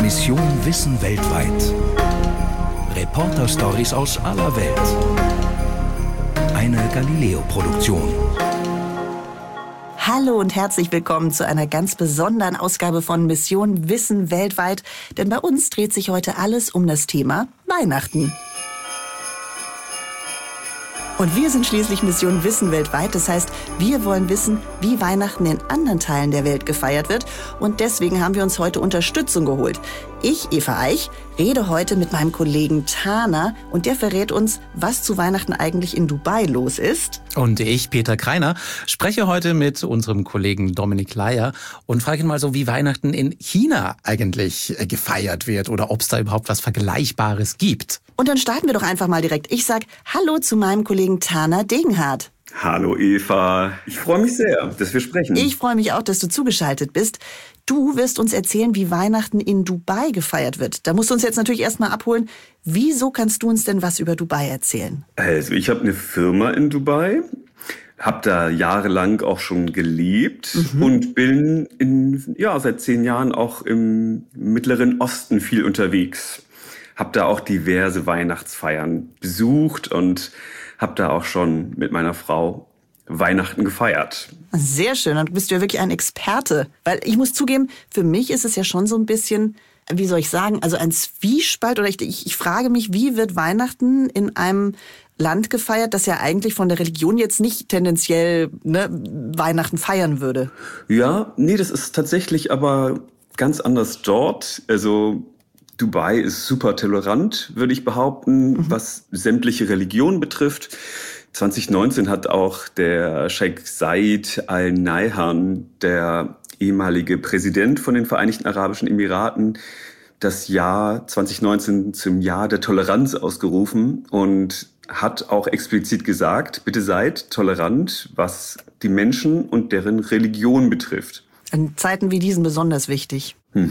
Mission Wissen weltweit. Reporter-Stories aus aller Welt. Eine Galileo-Produktion. Hallo und herzlich willkommen zu einer ganz besonderen Ausgabe von Mission Wissen weltweit. Denn bei uns dreht sich heute alles um das Thema Weihnachten. Und wir sind schließlich Mission Wissen weltweit. Das heißt, wir wollen wissen, wie Weihnachten in anderen Teilen der Welt gefeiert wird. Und deswegen haben wir uns heute Unterstützung geholt. Ich, Eva Eich, rede heute mit meinem Kollegen Tana und der verrät uns, was zu Weihnachten eigentlich in Dubai los ist. Und ich, Peter Kreiner, spreche heute mit unserem Kollegen Dominik Leier und frage ihn mal so, wie Weihnachten in China eigentlich gefeiert wird oder ob es da überhaupt was Vergleichbares gibt. Und dann starten wir doch einfach mal direkt. Ich sag Hallo zu meinem Kollegen Tana Degenhardt. Hallo Eva, ich freue mich sehr, dass wir sprechen. Ich freue mich auch, dass du zugeschaltet bist. Du wirst uns erzählen, wie Weihnachten in Dubai gefeiert wird. Da musst du uns jetzt natürlich erstmal abholen. Wieso kannst du uns denn was über Dubai erzählen? Also ich habe eine Firma in Dubai, habe da jahrelang auch schon gelebt und bin seit 10 Jahren auch im Mittleren Osten viel unterwegs. Habe da auch diverse Weihnachtsfeiern besucht und habe da auch schon mit meiner Frau Weihnachten gefeiert. Sehr schön, dann bist du ja wirklich ein Experte. Weil ich muss zugeben, für mich ist es ja schon so ein bisschen, wie soll ich sagen, also ein Zwiespalt. Oder ich frage mich, wie wird Weihnachten in einem Land gefeiert, das ja eigentlich von der Religion jetzt nicht tendenziell Weihnachten feiern würde? Ja, nee, das ist tatsächlich aber ganz anders dort. Also Dubai ist super tolerant, würde ich behaupten, was sämtliche Religionen betrifft. 2019 hat auch der Sheikh Zayed Al Nahyan, der ehemalige Präsident von den Vereinigten Arabischen Emiraten, das Jahr 2019 zum Jahr der Toleranz ausgerufen und hat auch explizit gesagt, bitte seid tolerant, was die Menschen und deren Religion betrifft. In Zeiten wie diesen besonders wichtig.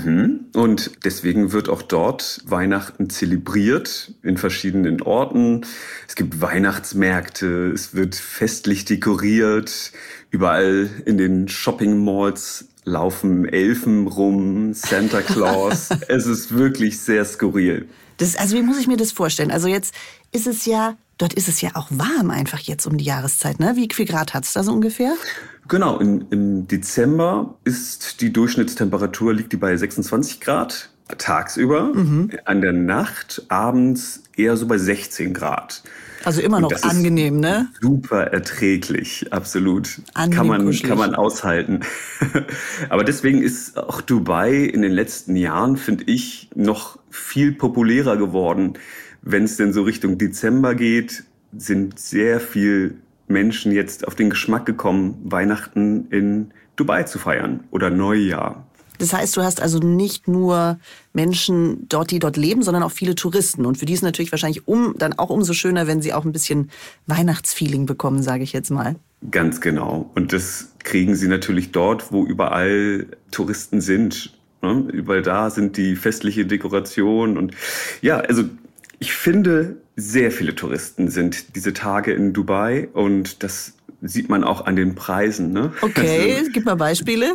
Und deswegen wird auch dort Weihnachten zelebriert in verschiedenen Orten. Es gibt Weihnachtsmärkte, es wird festlich dekoriert. Überall in den Shopping-Malls laufen Elfen rum, Santa Claus. Es ist wirklich sehr skurril. Also wie muss ich mir das vorstellen? Also jetzt ist es ja, dort ist es ja auch warm einfach jetzt um die Jahreszeit, ne? Wie viel Grad hat's da so ungefähr? Genau, im Dezember ist die Durchschnittstemperatur, liegt die bei 26 Grad tagsüber. An der Nacht, abends eher so bei 16 Grad. Also immer noch angenehm, ne? Super erträglich, absolut. Angenehm, kann man aushalten. Aber deswegen ist auch Dubai in den letzten Jahren, finde ich, noch viel populärer geworden. Wenn es denn so Richtung Dezember geht, sind sehr viel Menschen jetzt auf den Geschmack gekommen, Weihnachten in Dubai zu feiern oder Neujahr. Das heißt, du hast also nicht nur Menschen dort, die dort leben, sondern auch viele Touristen. Und für die ist natürlich wahrscheinlich dann auch umso schöner, wenn sie auch ein bisschen Weihnachtsfeeling bekommen, sage ich jetzt mal. Ganz genau. Und das kriegen sie natürlich dort, wo überall Touristen sind. Überall da sind die festliche Dekoration. Und ja, also ich finde, sehr viele Touristen sind diese Tage in Dubai. Und das sieht man auch an den Preisen. Ne? Okay, gib mal Beispiele.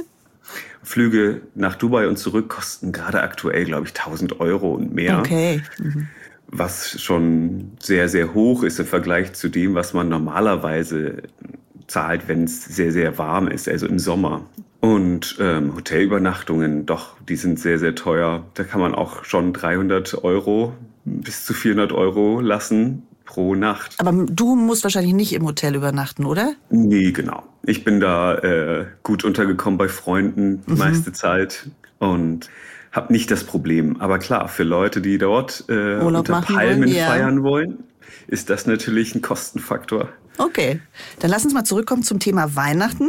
Flüge nach Dubai und zurück kosten gerade aktuell, glaube ich, 1.000 Euro und mehr. Okay. Was schon sehr, sehr hoch ist im Vergleich zu dem, was man normalerweise zahlt, wenn es sehr, sehr warm ist, also im Sommer. Und Hotelübernachtungen, doch, die sind sehr, sehr teuer. Da kann man auch schon 300 Euro bis zu 400 Euro lassen pro Nacht. Aber du musst wahrscheinlich nicht im Hotel übernachten, oder? Nee, genau. Ich bin da gut untergekommen bei Freunden die meiste Zeit und habe nicht das Problem. Aber klar, für Leute, die dort unter Palmen feiern wollen, ist das natürlich ein Kostenfaktor. Okay, dann lass uns mal zurückkommen zum Thema Weihnachten.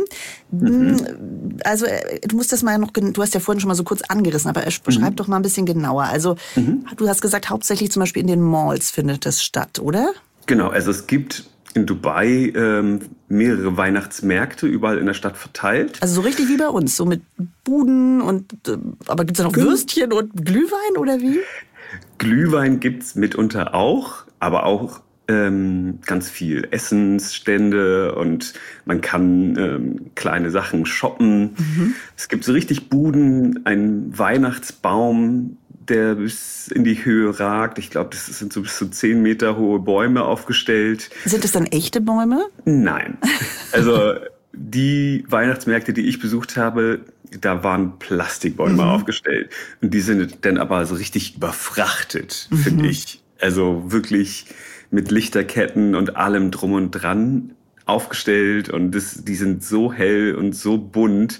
Also du musst das mal du hast ja vorhin schon mal so kurz angerissen, aber beschreib doch mal ein bisschen genauer. Also du hast gesagt, hauptsächlich zum Beispiel in den Malls findet das statt, oder? Genau, also es gibt in Dubai mehrere Weihnachtsmärkte überall in der Stadt verteilt. Also so richtig wie bei uns, so mit Buden und aber gibt's da noch Würstchen und Glühwein oder wie? Glühwein gibt's mitunter auch, aber auch ganz viel Essensstände und man kann kleine Sachen shoppen. Es gibt so richtig Buden, einen Weihnachtsbaum, der bis in die Höhe ragt. Ich glaube, das sind so bis zu 10 Meter hohe Bäume aufgestellt. Sind das dann echte Bäume? Nein. Also die Weihnachtsmärkte, die ich besucht habe, da waren Plastikbäume aufgestellt. Und die sind dann aber so richtig überfrachtet, finde ich. Also wirklich mit Lichterketten und allem drum und dran aufgestellt. Und die sind so hell und so bunt.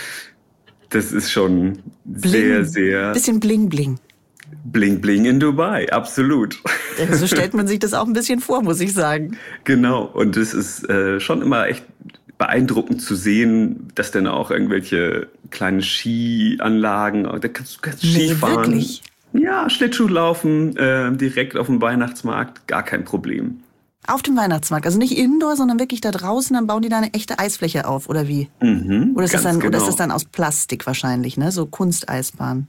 Das ist schon sehr, sehr... Bisschen Bling Bling. Bling Bling in Dubai, absolut. So stellt man sich das auch ein bisschen vor, muss ich sagen. Genau, und es ist schon immer echt beeindruckend zu sehen, dass dann auch irgendwelche kleinen Skianlagen, da kannst du Skifahren. Wirklich? Ja, Schlittschuh laufen, direkt auf dem Weihnachtsmarkt, gar kein Problem. Auf dem Weihnachtsmarkt, also nicht indoor, sondern wirklich da draußen, dann bauen die da eine echte Eisfläche auf, oder wie? Oder ist das dann aus Plastik wahrscheinlich, ne? So Kunsteisbahn?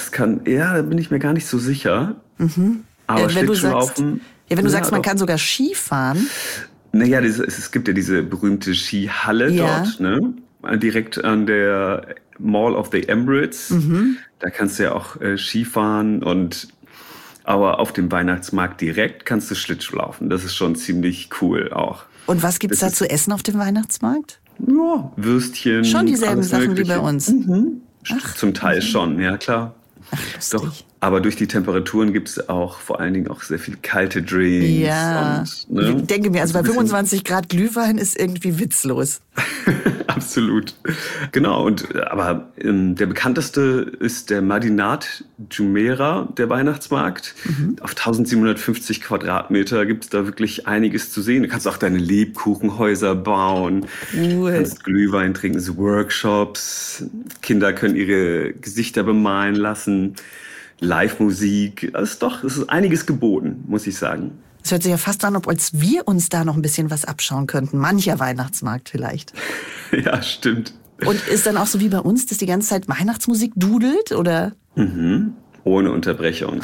Da bin ich mir gar nicht so sicher. Aber wenn du sagst, man doch. kann sogar Ski fahren. Naja, es gibt ja diese berühmte Skihalle dort, ne? Direkt an der Mall of the Emirates. Da kannst du ja auch Ski fahren aber auf dem Weihnachtsmarkt direkt kannst du Schlittschuh laufen. Das ist schon ziemlich cool auch. Und was gibt's da zu essen auf dem Weihnachtsmarkt? Ja, Würstchen. Schon dieselben Sachen wie bei uns. Zum Teil schon, ja klar. Lustig. Doch, aber durch die Temperaturen gibt es auch vor allen Dingen auch sehr viel kalte Drinks. Ja, ich denke mir, also bei 25 Grad Glühwein ist irgendwie witzlos. Absolut. Genau, aber der bekannteste ist der Madinat Jumeirah, der Weihnachtsmarkt. Auf 1750 Quadratmeter gibt es da wirklich einiges zu sehen. Du kannst auch deine Lebkuchenhäuser bauen, kannst Glühwein trinken, so Workshops. Kinder können ihre Gesichter bemalen lassen. Live-Musik. Es ist einiges geboten, muss ich sagen. Es hört sich ja fast an, als wir uns da noch ein bisschen was abschauen könnten. Mancher Weihnachtsmarkt vielleicht. Ja, stimmt. Und ist dann auch so wie bei uns, dass die ganze Zeit Weihnachtsmusik dudelt, oder? Ohne Unterbrechung.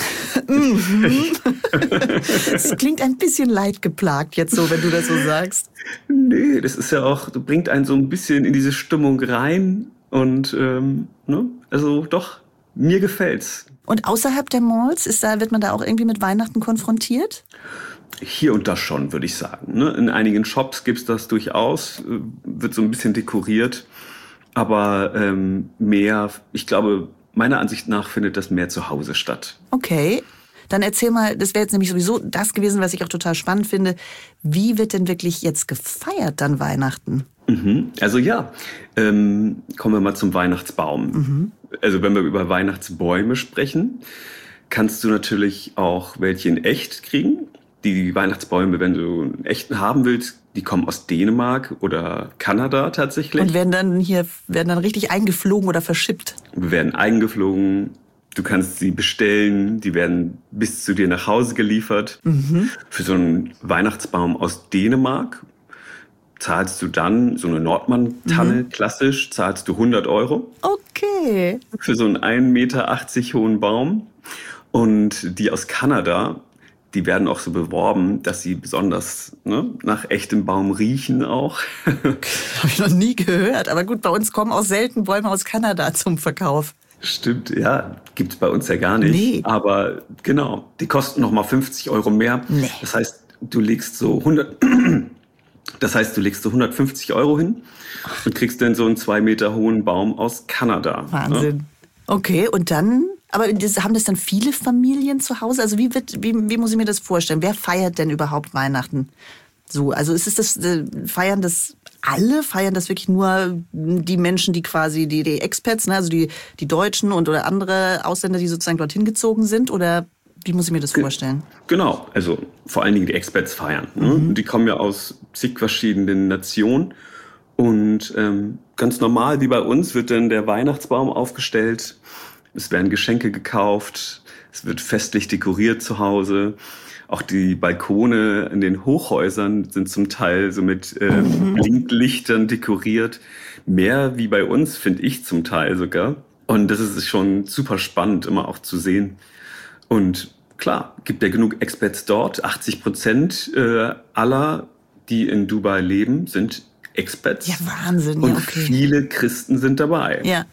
Das klingt ein bisschen leidgeplagt jetzt so, wenn du das so sagst. Nee, das ist ja auch, bringt einen so ein bisschen in diese Stimmung rein. Und, also doch, mir gefällt's. Und außerhalb der Malls, wird man da auch irgendwie mit Weihnachten konfrontiert? Hier und da schon, würde ich sagen. Ne? In einigen Shops gibt's das durchaus, wird so ein bisschen dekoriert. Aber mehr, ich glaube, meiner Ansicht nach findet das mehr zu Hause statt. Okay, dann erzähl mal, das wäre jetzt nämlich sowieso das gewesen, was ich auch total spannend finde. Wie wird denn wirklich jetzt gefeiert dann Weihnachten? Also ja, kommen wir mal zum Weihnachtsbaum. Also wenn wir über Weihnachtsbäume sprechen, kannst du natürlich auch welche in echt kriegen. Die Weihnachtsbäume, wenn du einen echten haben willst, die kommen aus Dänemark oder Kanada tatsächlich. Und werden dann richtig eingeflogen oder verschippt? Werden eingeflogen. Du kannst sie bestellen, die werden bis zu dir nach Hause geliefert. Für so einen Weihnachtsbaum aus Dänemark zahlst du dann, so eine Nordmann-Tanne, klassisch, zahlst du 100 €. Okay. Für so einen 1,80 Meter hohen Baum. Und die aus Kanada, die werden auch so beworben, dass sie besonders nach echtem Baum riechen auch. Habe ich noch nie gehört. Aber gut, bei uns kommen auch selten Bäume aus Kanada zum Verkauf. Stimmt, ja, gibt's bei uns ja gar nicht. Nee. Aber genau, die kosten noch mal 50 € mehr. Nee. Das heißt, du legst so 150 € hin und kriegst dann so einen 2 Meter hohen Baum aus Kanada. Wahnsinn. Ne? Okay, und dann, aber haben das dann viele Familien zu Hause? Also wie muss ich mir das vorstellen? Wer feiert denn überhaupt Weihnachten? So, also ist es das, feiern das alle? Feiern das wirklich nur die Menschen, die quasi die Expats, ne? Also die Deutschen oder andere Ausländer, die sozusagen dorthin gezogen sind? Oder wie muss ich mir das vorstellen? Genau, also vor allen Dingen die Expats feiern. Ne? Die kommen ja aus zig verschiedenen Nationen. Und ganz normal wie bei uns wird dann der Weihnachtsbaum aufgestellt. Es werden Geschenke gekauft. Es wird festlich dekoriert zu Hause. Auch die Balkone in den Hochhäusern sind zum Teil so mit Blinklichtern dekoriert. Mehr wie bei uns, finde ich zum Teil sogar. Und das ist schon super spannend, immer auch zu sehen. Und klar, gibt ja genug Expats dort. 80% aller, die in Dubai leben, sind Expats. Ja, Wahnsinn. Und ja, okay. viele Christen sind dabei. Ja.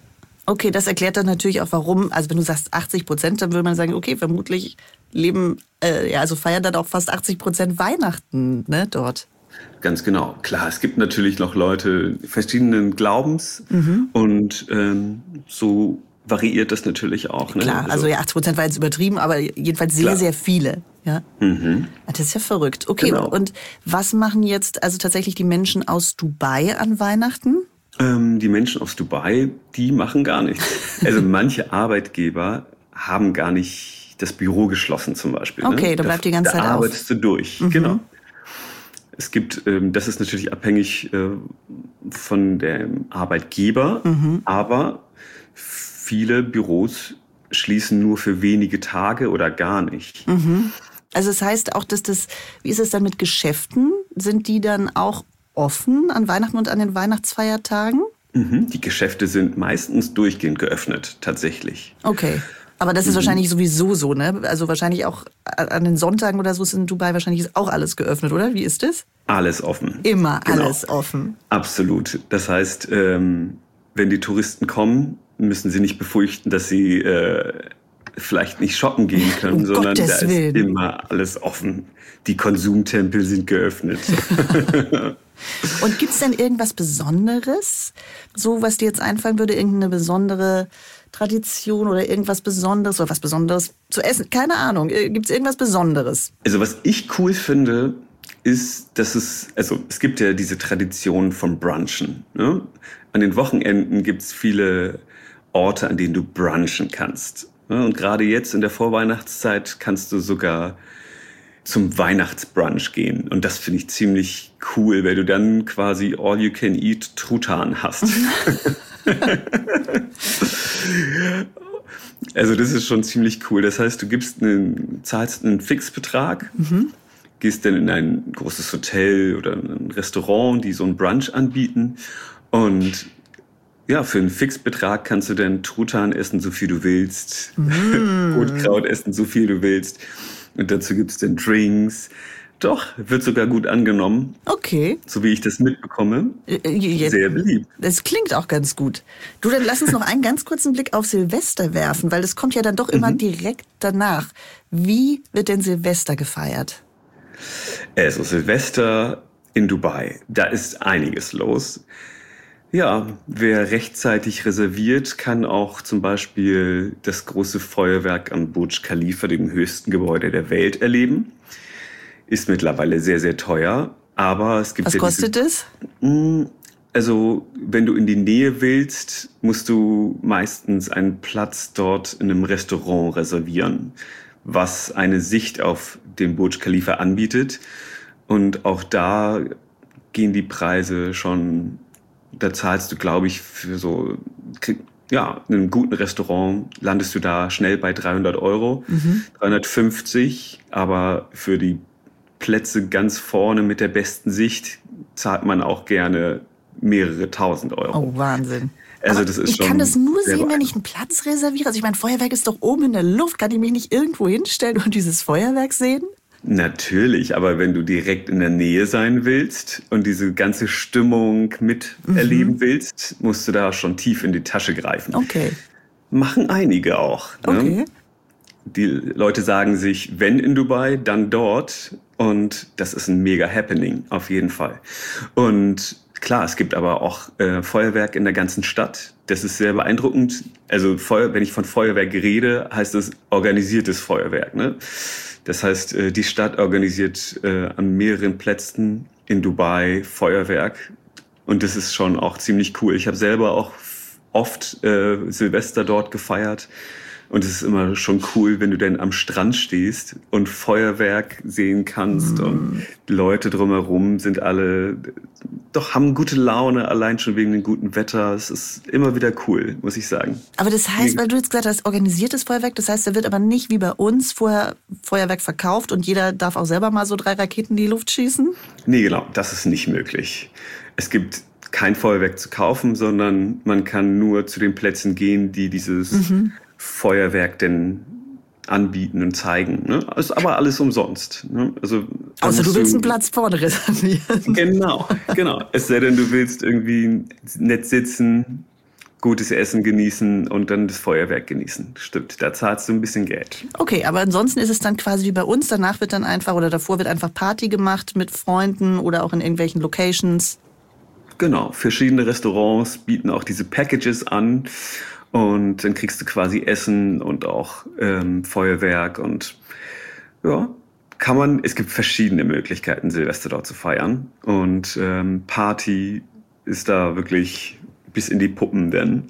Okay, das erklärt dann natürlich auch, warum, also wenn du sagst 80%, dann würde man sagen, okay, vermutlich feiern dann auch fast 80% Weihnachten, ne, dort. Ganz genau. Klar, es gibt natürlich noch Leute verschiedenen Glaubens und so variiert das natürlich auch. Ne? Klar, also 80% war jetzt übertrieben, aber jedenfalls sehr, sehr viele. Ja? Das ist ja verrückt. Okay, genau. Und was machen jetzt also tatsächlich die Menschen aus Dubai an Weihnachten? Die Menschen aus Dubai, die machen gar nichts. Also manche Arbeitgeber haben gar nicht das Büro geschlossen zum Beispiel. Okay, ne? da bleibt die ganze Zeit auf. Da arbeitest du durch, genau. Es gibt, das ist natürlich abhängig von dem Arbeitgeber, aber viele Büros schließen nur für wenige Tage oder gar nicht. Also das heißt auch, wie ist es dann mit Geschäften? Sind die dann auch offen an Weihnachten und an den Weihnachtsfeiertagen? Die Geschäfte sind meistens durchgehend geöffnet, tatsächlich. Okay. Aber das ist wahrscheinlich sowieso so, ne? Also wahrscheinlich auch an den Sonntagen oder so ist in Dubai wahrscheinlich auch alles geöffnet, oder? Wie ist das? Alles offen. Immer alles offen. Absolut. Das heißt, wenn die Touristen kommen, müssen sie nicht befürchten, dass sie vielleicht nicht shoppen gehen können, sondern da ist immer alles offen. Die Konsumtempel sind geöffnet. Und gibt's denn irgendwas Besonderes? So, was dir jetzt einfallen würde, irgendeine besondere Tradition oder irgendwas Besonderes oder was Besonderes zu essen? Keine Ahnung. Gibt's irgendwas Besonderes? Also was ich cool finde, ist, dass es gibt ja diese Tradition vom Brunchen. Ne? An den Wochenenden gibt's viele Orte, an denen du brunchen kannst. Ne? Und gerade jetzt in der Vorweihnachtszeit kannst du sogar zum Weihnachtsbrunch gehen. Und das finde ich ziemlich cool, weil du dann quasi all-you-can-eat Truthahn hast. Also das ist schon ziemlich cool. Das heißt, du zahlst einen Fixbetrag, gehst dann in ein großes Hotel oder ein Restaurant, die so einen Brunch anbieten. Und ja, für einen Fixbetrag kannst du dann Truthahn essen, so viel du willst. Rotkraut essen, so viel du willst. Und dazu gibt's dann Drinks. Doch, wird sogar gut angenommen. Okay. So wie ich das mitbekomme. Sehr beliebt. Das klingt auch ganz gut. Du, dann lass uns noch einen ganz kurzen Blick auf Silvester werfen, weil das kommt ja dann doch immer direkt danach. Wie wird denn Silvester gefeiert? Also Silvester in Dubai, da ist einiges los. Ja, wer rechtzeitig reserviert, kann auch zum Beispiel das große Feuerwerk am Burj Khalifa, dem höchsten Gebäude der Welt, erleben. Ist mittlerweile sehr, sehr teuer, aber es gibt... Was kostet es? Also, wenn du in die Nähe willst, musst du meistens einen Platz dort in einem Restaurant reservieren, was eine Sicht auf den Burj Khalifa anbietet. Und auch da gehen die Preise schon... Da zahlst du, glaube ich, für einen guten Restaurant landest du da schnell bei 300 €, 350. Aber für die Plätze ganz vorne mit der besten Sicht zahlt man auch gerne mehrere tausend Euro. Oh, Wahnsinn. Also aber das ist ich kann das nur sehen, wenn ich einen Platz reserviere. Also ich meine, Feuerwerk ist doch oben in der Luft. Kann ich mich nicht irgendwo hinstellen und dieses Feuerwerk sehen? Natürlich, aber wenn du direkt in der Nähe sein willst und diese ganze Stimmung miterleben willst, musst du da schon tief in die Tasche greifen. Okay. Machen einige auch. Ne? Okay. Die Leute sagen sich, wenn in Dubai, dann dort. Und das ist ein mega Happening, auf jeden Fall. Und klar, es gibt aber auch Feuerwerk in der ganzen Stadt. Das ist sehr beeindruckend. Also wenn ich von Feuerwerk rede, heißt es organisiertes Feuerwerk. Ne? Das heißt, die Stadt organisiert an mehreren Plätzen in Dubai Feuerwerk. Und das ist schon auch ziemlich cool. Ich habe selber auch oft Silvester dort gefeiert. Und es ist immer schon cool, wenn du dann am Strand stehst und Feuerwerk sehen kannst. Und die Leute drumherum sind alle, haben gute Laune, allein schon wegen dem guten Wetter. Es ist immer wieder cool, muss ich sagen. Aber das heißt, weil du jetzt gesagt hast, organisiertes Feuerwerk, das heißt, da wird aber nicht wie bei uns vorher Feuerwerk verkauft und jeder darf auch selber mal so 3 Raketen in die Luft schießen? Nee, genau, das ist nicht möglich. Es gibt kein Feuerwerk zu kaufen, sondern man kann nur zu den Plätzen gehen, die dieses Feuerwerk denn anbieten und zeigen. Ne? Ist aber alles umsonst. Ne? Also du willst einen Platz vorne reservieren. Genau. Es sei denn, du willst irgendwie nett sitzen, gutes Essen genießen und dann das Feuerwerk genießen. Stimmt, da zahlst du ein bisschen Geld. Okay, aber ansonsten ist es dann quasi wie bei uns. Danach wird dann einfach oder davor wird einfach Party gemacht mit Freunden oder auch in irgendwelchen Locations. Genau, verschiedene Restaurants bieten auch diese Packages an und dann kriegst du quasi Essen und auch Feuerwerk und ja, es gibt verschiedene Möglichkeiten, Silvester dort zu feiern und Party ist da wirklich bis in die Puppen denn.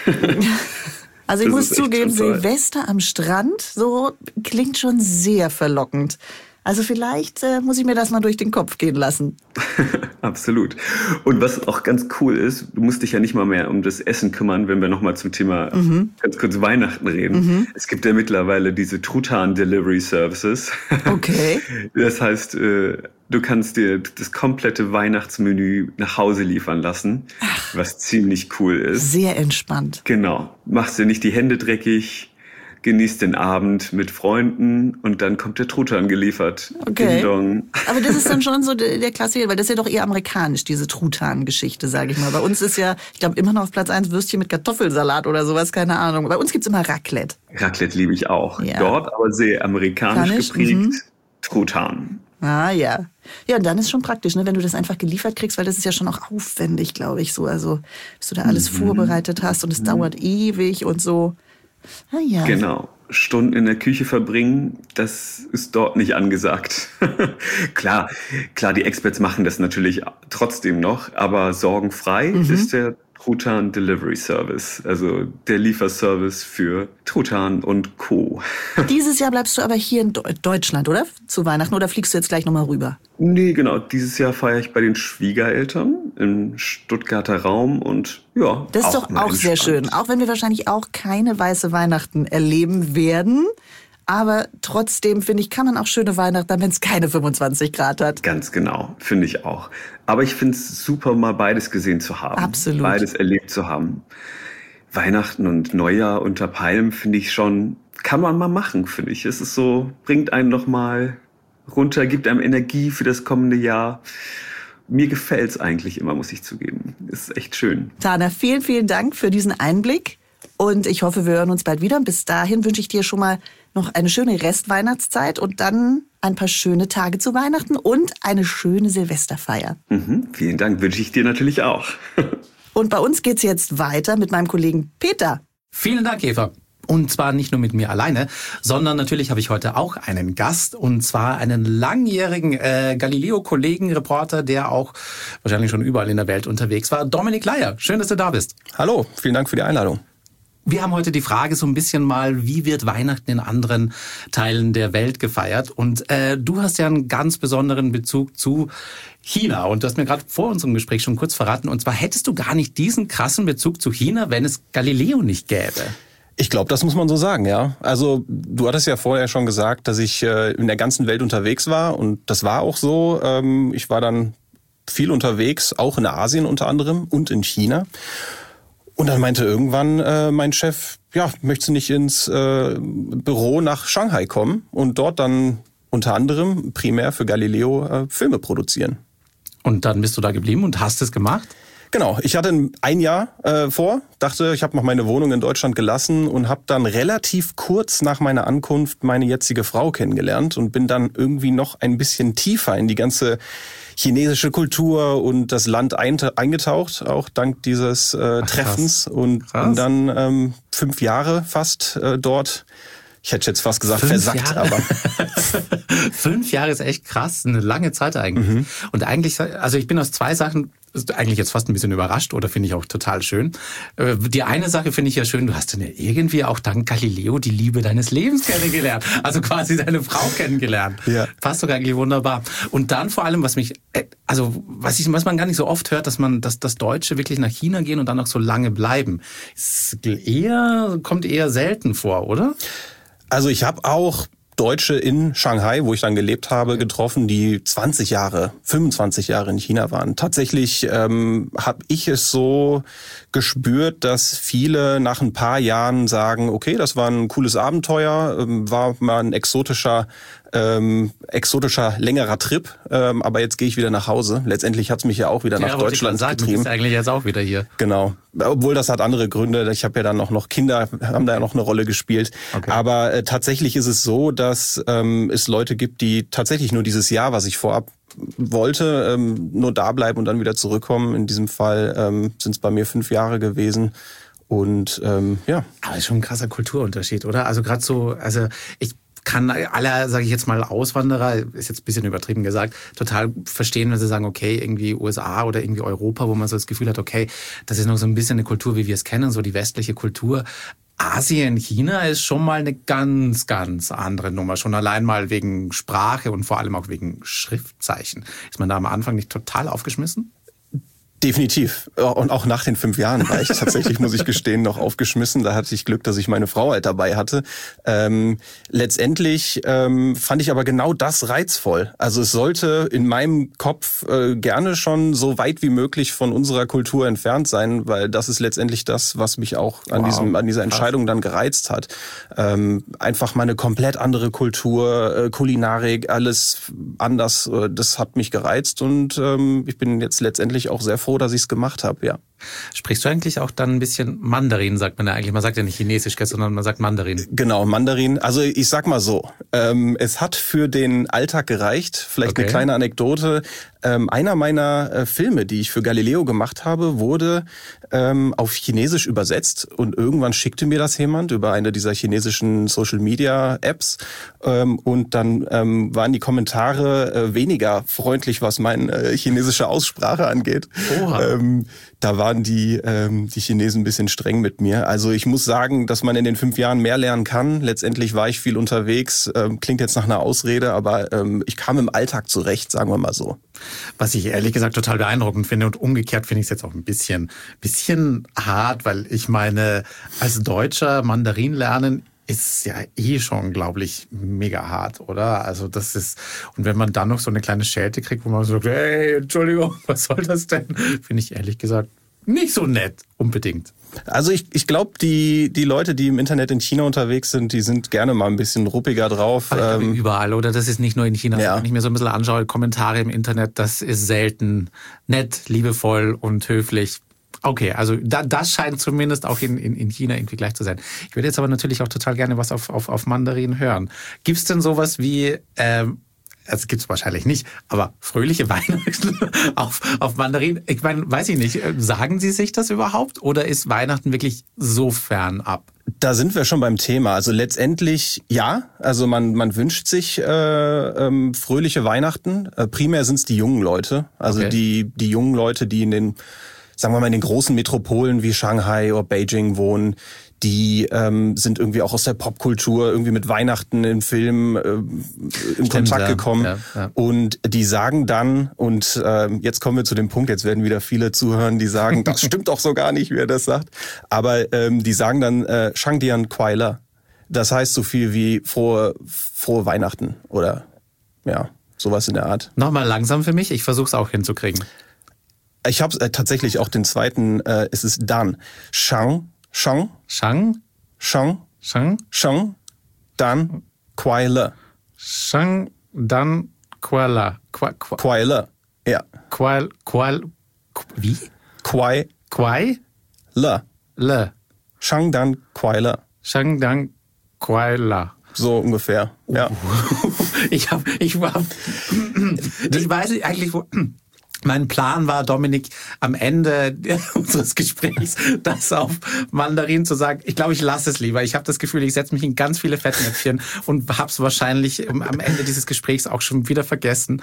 Also ich muss zugeben, Silvester am Strand, so klingt schon sehr verlockend. Also vielleicht muss ich mir das mal durch den Kopf gehen lassen. Absolut. Und was auch ganz cool ist, du musst dich ja nicht mal mehr um das Essen kümmern, wenn wir nochmal zum Thema ganz kurz Weihnachten reden. Es gibt ja mittlerweile diese Truthahn-Delivery-Services. Okay. Das heißt, du kannst dir das komplette Weihnachtsmenü nach Hause liefern lassen, was ziemlich cool ist. Sehr entspannt. Genau. Machst dir nicht die Hände dreckig, genießt den Abend mit Freunden und dann kommt der Truthahn geliefert. Okay. Ding dong. Aber das ist dann schon so der Klassiker, weil das ist ja doch eher amerikanisch, diese Truthahn-Geschichte, sage ich mal. Bei uns ist ja, ich glaube, immer noch auf Platz 1 Würstchen mit Kartoffelsalat oder sowas, keine Ahnung. Bei uns gibt's immer Raclette. Raclette liebe ich auch. Ja. Dort aber sehr amerikanisch geprägt. Truthahn. Ah, ja. Ja, und dann ist schon praktisch, ne, wenn du das einfach geliefert kriegst, weil das ist ja schon auch aufwendig, glaube ich, so. Also, bis du da alles vorbereitet hast und es dauert ewig und so. Ah, ja. Genau. Stunden in der Küche verbringen, das ist dort nicht angesagt. Klar, die Experts machen das natürlich trotzdem noch, aber sorgenfrei ist der Truthahn Delivery Service, also der Lieferservice für Truthahn und Co. Dieses Jahr bleibst du aber hier in Deutschland, oder? Zu Weihnachten, oder fliegst du jetzt gleich nochmal rüber? Nee, genau. Dieses Jahr feiere ich bei den Schwiegereltern im Stuttgarter Raum und ja. Das ist doch auch sehr schön. Auch wenn wir wahrscheinlich auch keine weiße Weihnachten erleben werden. Aber trotzdem, finde ich, kann man auch schöne Weihnachten haben, wenn es keine 25 Grad hat. Ganz genau, finde ich auch. Aber ich finde es super, mal beides gesehen zu haben. Absolut. Beides erlebt zu haben. Weihnachten und Neujahr unter Palmen, finde ich schon, kann man mal machen, finde ich. Es ist so, bringt einen noch mal runter, gibt einem Energie für das kommende Jahr. Mir gefällt's eigentlich immer, muss ich zugeben. Ist echt schön. Tana, vielen, vielen Dank für diesen Einblick. Und ich hoffe, wir hören uns bald wieder. Und bis dahin wünsche ich dir schon mal noch eine schöne Restweihnachtszeit und dann ein paar schöne Tage zu Weihnachten und eine schöne Silvesterfeier. Vielen Dank, wünsche ich dir natürlich auch. Und bei uns geht's jetzt weiter mit meinem Kollegen Peter. Vielen Dank, Eva. Und zwar nicht nur mit mir alleine, sondern natürlich habe ich heute auch einen Gast, und zwar einen langjährigen Galileo-Kollegen, Reporter, der auch wahrscheinlich schon überall in der Welt unterwegs war. Dominik Leier, schön, dass du da bist. Hallo, vielen Dank für die Einladung. Wir haben heute die Frage so ein bisschen mal, wie wird Weihnachten in anderen Teilen der Welt gefeiert? Und du hast ja einen ganz besonderen Bezug zu China. Und du hast mir gerade vor unserem Gespräch schon kurz verraten. Und zwar hättest du gar nicht diesen krassen Bezug zu China, wenn es Galileo nicht gäbe. Ich glaube, das muss man so sagen, ja. Also du hattest ja vorher schon gesagt, dass ich in der ganzen Welt unterwegs war. Und das war auch so. Ich war dann viel unterwegs, auch in Asien unter anderem und in China. Und dann meinte irgendwann mein Chef, ja, möchtest du nicht ins Büro nach Shanghai kommen und dort dann unter anderem primär für Galileo Filme produzieren. Und dann bist du da geblieben und hast es gemacht? Genau, ich hatte ein Jahr dachte, ich habe noch meine Wohnung in Deutschland gelassen und habe dann relativ kurz nach meiner Ankunft meine jetzige Frau kennengelernt und bin dann irgendwie noch ein bisschen tiefer in die ganze chinesische Kultur und das Land eingetaucht, auch dank dieses Treffens. Und bin dann 5 Jahre fast dort. Ich hätte jetzt fast gesagt versackt, aber 5 Jahre ist echt krass, eine lange Zeit eigentlich. Und eigentlich, also ich bin aus 2 Sachen eigentlich jetzt fast ein bisschen überrascht oder finde ich auch total schön. Die eine Sache finde ich ja schön, du hast dann ja irgendwie auch dank Galileo die Liebe deines Lebens kennengelernt. Also quasi deine Frau kennengelernt. Ja. Passt doch eigentlich wunderbar. Und dann vor allem, was man gar nicht so oft hört, dass Deutsche wirklich nach China gehen und dann auch so lange bleiben. Kommt eher selten vor, oder? Also ich habe auch Deutsche in Shanghai, wo ich dann gelebt habe, getroffen, die 20 Jahre, 25 Jahre in China waren. Tatsächlich habe ich es so gespürt, dass viele nach ein paar Jahren sagen, okay, das war ein cooles Abenteuer, war mal ein exotischer längerer Trip, aber jetzt gehe ich wieder nach Hause. Letztendlich hat es mich ja auch wieder nach Deutschland getrieben. Du bist eigentlich jetzt auch wieder hier. Genau, obwohl das hat andere Gründe. Ich habe ja dann auch noch Kinder, haben da ja noch eine Rolle gespielt. Okay. Aber tatsächlich ist es so, dass es Leute gibt, die tatsächlich nur dieses Jahr, was ich vorab wollte, nur da bleiben und dann wieder zurückkommen. In diesem Fall sind es bei mir 5 Jahre gewesen. Und ja. Aber ist schon ein krasser Kulturunterschied, oder? Also gerade so, also ich kann alle, sage ich jetzt mal, Auswanderer, ist jetzt ein bisschen übertrieben gesagt, total verstehen, wenn sie sagen, okay, irgendwie USA oder irgendwie Europa, wo man so das Gefühl hat, okay, das ist noch so ein bisschen eine Kultur, wie wir es kennen, so die westliche Kultur. Asien, China ist schon mal eine ganz, ganz andere Nummer. Schon allein mal wegen Sprache und vor allem auch wegen Schriftzeichen. Ist man da am Anfang nicht total aufgeschmissen? Definitiv. Und auch nach den 5 Jahren war ich tatsächlich, muss ich gestehen, noch aufgeschmissen. Da hatte ich Glück, dass ich meine Frau halt dabei hatte. Letztendlich fand ich aber genau das reizvoll. Also es sollte in meinem Kopf gerne schon so weit wie möglich von unserer Kultur entfernt sein, weil das ist letztendlich das, was mich auch an dieser Entscheidung dann gereizt hat. Einfach mal eine komplett andere Kultur, Kulinarik, alles anders. Das hat mich gereizt und ich bin jetzt letztendlich auch sehr froh, dass ich es gemacht habe, ja. Sprichst du eigentlich auch dann ein bisschen Mandarin, sagt man ja eigentlich. Man sagt ja nicht Chinesisch, sondern man sagt Mandarin. Genau, Mandarin. Also ich sag mal so, es hat für den Alltag gereicht. Vielleicht eine kleine Anekdote. Einer meiner Filme, die ich für Galileo gemacht habe, wurde auf Chinesisch übersetzt und irgendwann schickte mir das jemand über eine dieser chinesischen Social-Media-Apps und dann waren die Kommentare weniger freundlich, was meine chinesische Aussprache angeht. Oha. Da waren die Chinesen ein bisschen streng mit mir. Also ich muss sagen, dass man in den 5 Jahren mehr lernen kann. Letztendlich war ich viel unterwegs. Klingt jetzt nach einer Ausrede, aber ich kam im Alltag zurecht, sagen wir mal so. Was ich ehrlich gesagt total beeindruckend finde und umgekehrt finde ich es jetzt auch ein bisschen hart, weil ich meine, als Deutscher Mandarin lernen ist ja schon, glaube ich, mega hart, oder? Also das ist, und wenn man dann noch so eine kleine Schelte kriegt, wo man so sagt, hey, Entschuldigung, was soll das denn? Finde ich ehrlich gesagt nicht so nett, unbedingt. Also ich glaube, die Leute, die im Internet in China unterwegs sind, die sind gerne mal ein bisschen ruppiger drauf. Überall, oder? Das ist nicht nur in China. Ja. Wenn ich mir so ein bisschen anschaue, Kommentare im Internet, das ist selten nett, liebevoll und höflich. Okay, also das scheint zumindest auch in China irgendwie gleich zu sein. Ich würde jetzt aber natürlich auch total gerne was auf Mandarin hören. Gibt's denn sowas wie, also gibt's wahrscheinlich nicht, aber fröhliche Weihnachten auf Mandarin? Ich meine, weiß ich nicht, sagen Sie sich das überhaupt oder ist Weihnachten wirklich so fernab? Da sind wir schon beim Thema. Also letztendlich ja, also man wünscht sich fröhliche Weihnachten. Primär sind's die jungen Leute, also okay. die jungen Leute, die in den, sagen wir mal, in den großen Metropolen wie Shanghai oder Beijing wohnen, die sind irgendwie auch aus der Popkultur irgendwie mit Weihnachten in Filmen in Kontakt gekommen. Ja. Und die sagen dann, und jetzt kommen wir zu dem Punkt, jetzt werden wieder viele zuhören, die sagen, das stimmt doch so gar nicht, wie er das sagt. Aber die sagen dann Shangdian Kuai Le. Das heißt so viel wie frohe Weihnachten oder ja, sowas in der Art. Nochmal langsam für mich, ich versuche es auch hinzukriegen. Ich habe tatsächlich auch den zweiten, es ist Dan. Shang, Dan, Kuai Le. Shang, Dan, Kuai Le. Kuai Le, ja. Wie? Kuai Le. Shang, Dan, Kuai Le. Shang, Dan, Kuai Le. So ungefähr, ja. Ich weiß nicht eigentlich, wo... Mein Plan war, Dominik, am Ende unseres Gesprächs das auf Mandarin zu sagen. Ich glaube, ich lasse es lieber. Ich habe das Gefühl, ich setze mich in ganz viele Fettnäpfchen und habe es wahrscheinlich am Ende dieses Gesprächs auch schon wieder vergessen.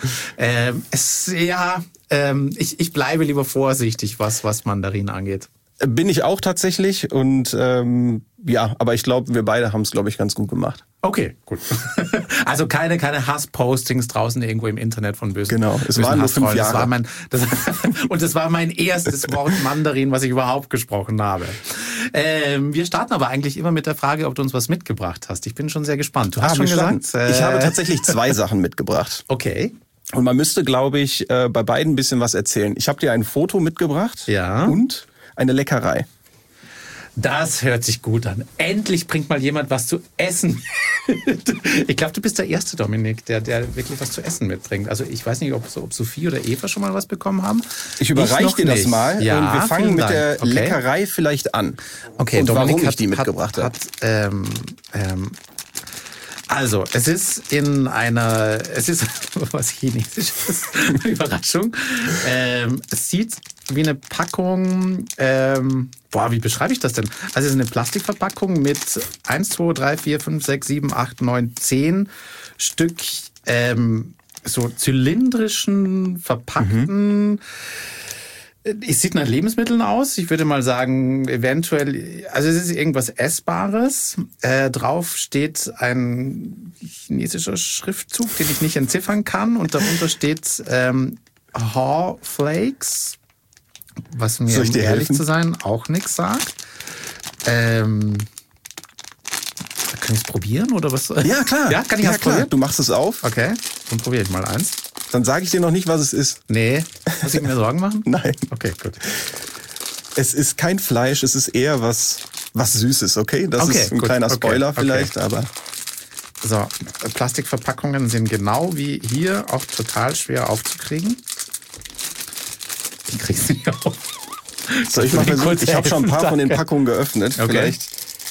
Ich bleibe lieber vorsichtig, was Mandarin angeht. Bin ich auch tatsächlich und aber ich glaube, wir beide haben es, glaube ich, ganz gut gemacht. Okay, gut. Also keine Hass-Postings draußen irgendwo im Internet von bösen. Genau, es waren nur 5 Jahre. Das war mein erstes Wort Mandarin, was ich überhaupt gesprochen habe. Wir starten aber eigentlich immer mit der Frage, ob du uns was mitgebracht hast. Ich bin schon sehr gespannt. Du hast schon gesagt? Ich habe tatsächlich 2 Sachen mitgebracht. Okay. Und man müsste, glaube ich, bei beiden ein bisschen was erzählen. Ich habe dir ein Foto mitgebracht. Ja. Und eine Leckerei. Das hört sich gut an. Endlich bringt mal jemand was zu essen. Ich glaube, du bist der Erste, Dominik, der wirklich was zu essen mitbringt. Also ich weiß nicht, ob Sophie oder Eva schon mal was bekommen haben. Ich überreiche dir das mal ja, und wir fangen mit der okay. Leckerei vielleicht an. Okay, und Dominik warum ich die mitgebracht habe. Also, es ist was Chinesisches. Überraschung. Es sieht wie eine Packung, wie beschreibe ich das denn? Also, es ist eine Plastikverpackung mit 1, 2, 3, 4, 5, 6, 7, 8, 9, 10 Stück so zylindrischen, verpackten. Es sieht nach Lebensmitteln aus. Ich würde mal sagen, eventuell, also es ist irgendwas Essbares. Drauf steht ein chinesischer Schriftzug, den ich nicht entziffern kann. Und darunter steht Haw Flakes, was mir, um ehrlich zu sein, auch nichts sagt. Kann ich es probieren oder was? Ja, klar. Ja, kann ich das probieren? Du machst es auf. Okay, dann probiere ich mal eins. Dann sage ich dir noch nicht, was es ist. Nee, muss ich mir Sorgen machen? Nein. Okay, gut. Es ist kein Fleisch, es ist eher was Süßes, okay? Das ist ein gut. kleiner Spoiler vielleicht, okay. aber... So, Plastikverpackungen sind genau wie hier auch total schwer aufzukriegen. Ich krieg's nicht auf. Soll ich mal versuchen? Ich habe schon ein paar von den Packungen geöffnet. Okay. Vielleicht.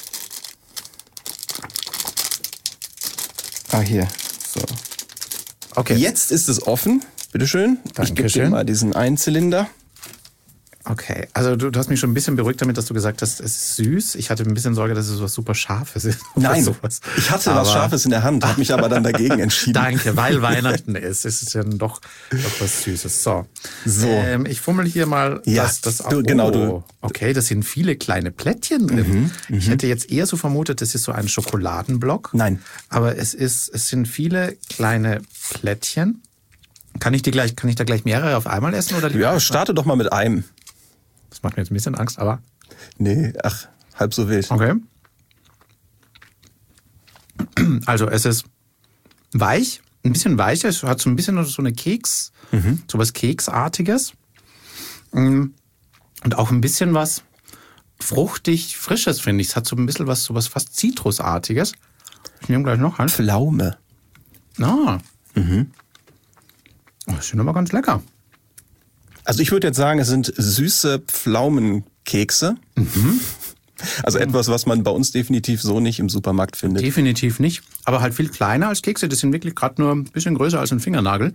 Hier. So. Okay. Jetzt ist es offen. Bitteschön. Ich gebe dir mal diesen Einzylinder. Okay, also du hast mich schon ein bisschen beruhigt damit, dass du gesagt hast, es ist süß. Ich hatte ein bisschen Sorge, dass es was super Scharfes ist. Nein, sowas. Ich hatte was Scharfes in der Hand, habe mich aber dann dagegen entschieden. Danke, weil Weihnachten ist. Es ist ja doch was Süßes. So. Ich fummel hier mal das auf. Okay, das sind viele kleine Plättchen drin. Ich hätte jetzt eher so vermutet, das ist so ein Schokoladenblock. Nein. Aber es sind viele kleine Plättchen. Kann ich da gleich mehrere auf einmal essen? Oder ja, starte doch mal mit einem. Das macht mir jetzt ein bisschen Angst, aber... Nee, halb so wild. Okay. Also es ist weich, ein bisschen weicher. Es hat so ein bisschen so eine so was Keksartiges. Und auch ein bisschen was fruchtig Frisches, finde ich. Es hat so ein bisschen so was fast Zitrusartiges. Ich nehme gleich noch an. Pflaume. Oh, das sind aber ganz lecker. Also ich würde jetzt sagen, es sind süße Pflaumenkekse. Also etwas, was man bei uns definitiv so nicht im Supermarkt findet. Definitiv nicht, aber halt viel kleiner als Kekse. Die sind wirklich gerade nur ein bisschen größer als ein Fingernagel.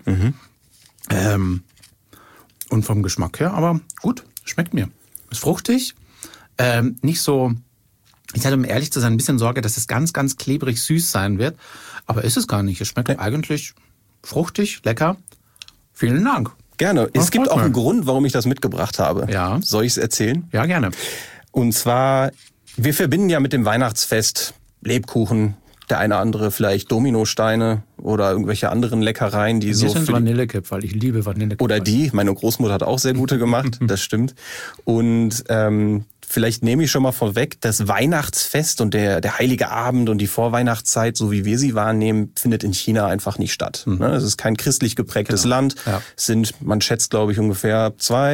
Und vom Geschmack her, aber gut, schmeckt mir. Ist fruchtig, nicht so... Ich hatte, um ehrlich zu sein, ein bisschen Sorge, dass es ganz, ganz klebrig süß sein wird. Aber ist es gar nicht. Es schmeckt eigentlich fruchtig, lecker. Vielen Dank. Gerne. Es gibt auch einen Grund, warum ich das mitgebracht habe. Ja. Soll ich es erzählen? Ja, gerne. Und zwar, wir verbinden ja mit dem Weihnachtsfest Lebkuchen, der eine andere vielleicht Dominosteine oder irgendwelche anderen Leckereien, die so... sind Vanillekipferl. Ich liebe Vanillekipferl. Oder meine Großmutter hat auch sehr gute gemacht, das stimmt. Und vielleicht nehme ich schon mal vorweg, das Weihnachtsfest und der Heilige Abend und die Vorweihnachtszeit, so wie wir sie wahrnehmen, findet in China einfach nicht statt. Es ist kein christlich geprägtes Land. Ja. Man schätzt, glaube ich, ungefähr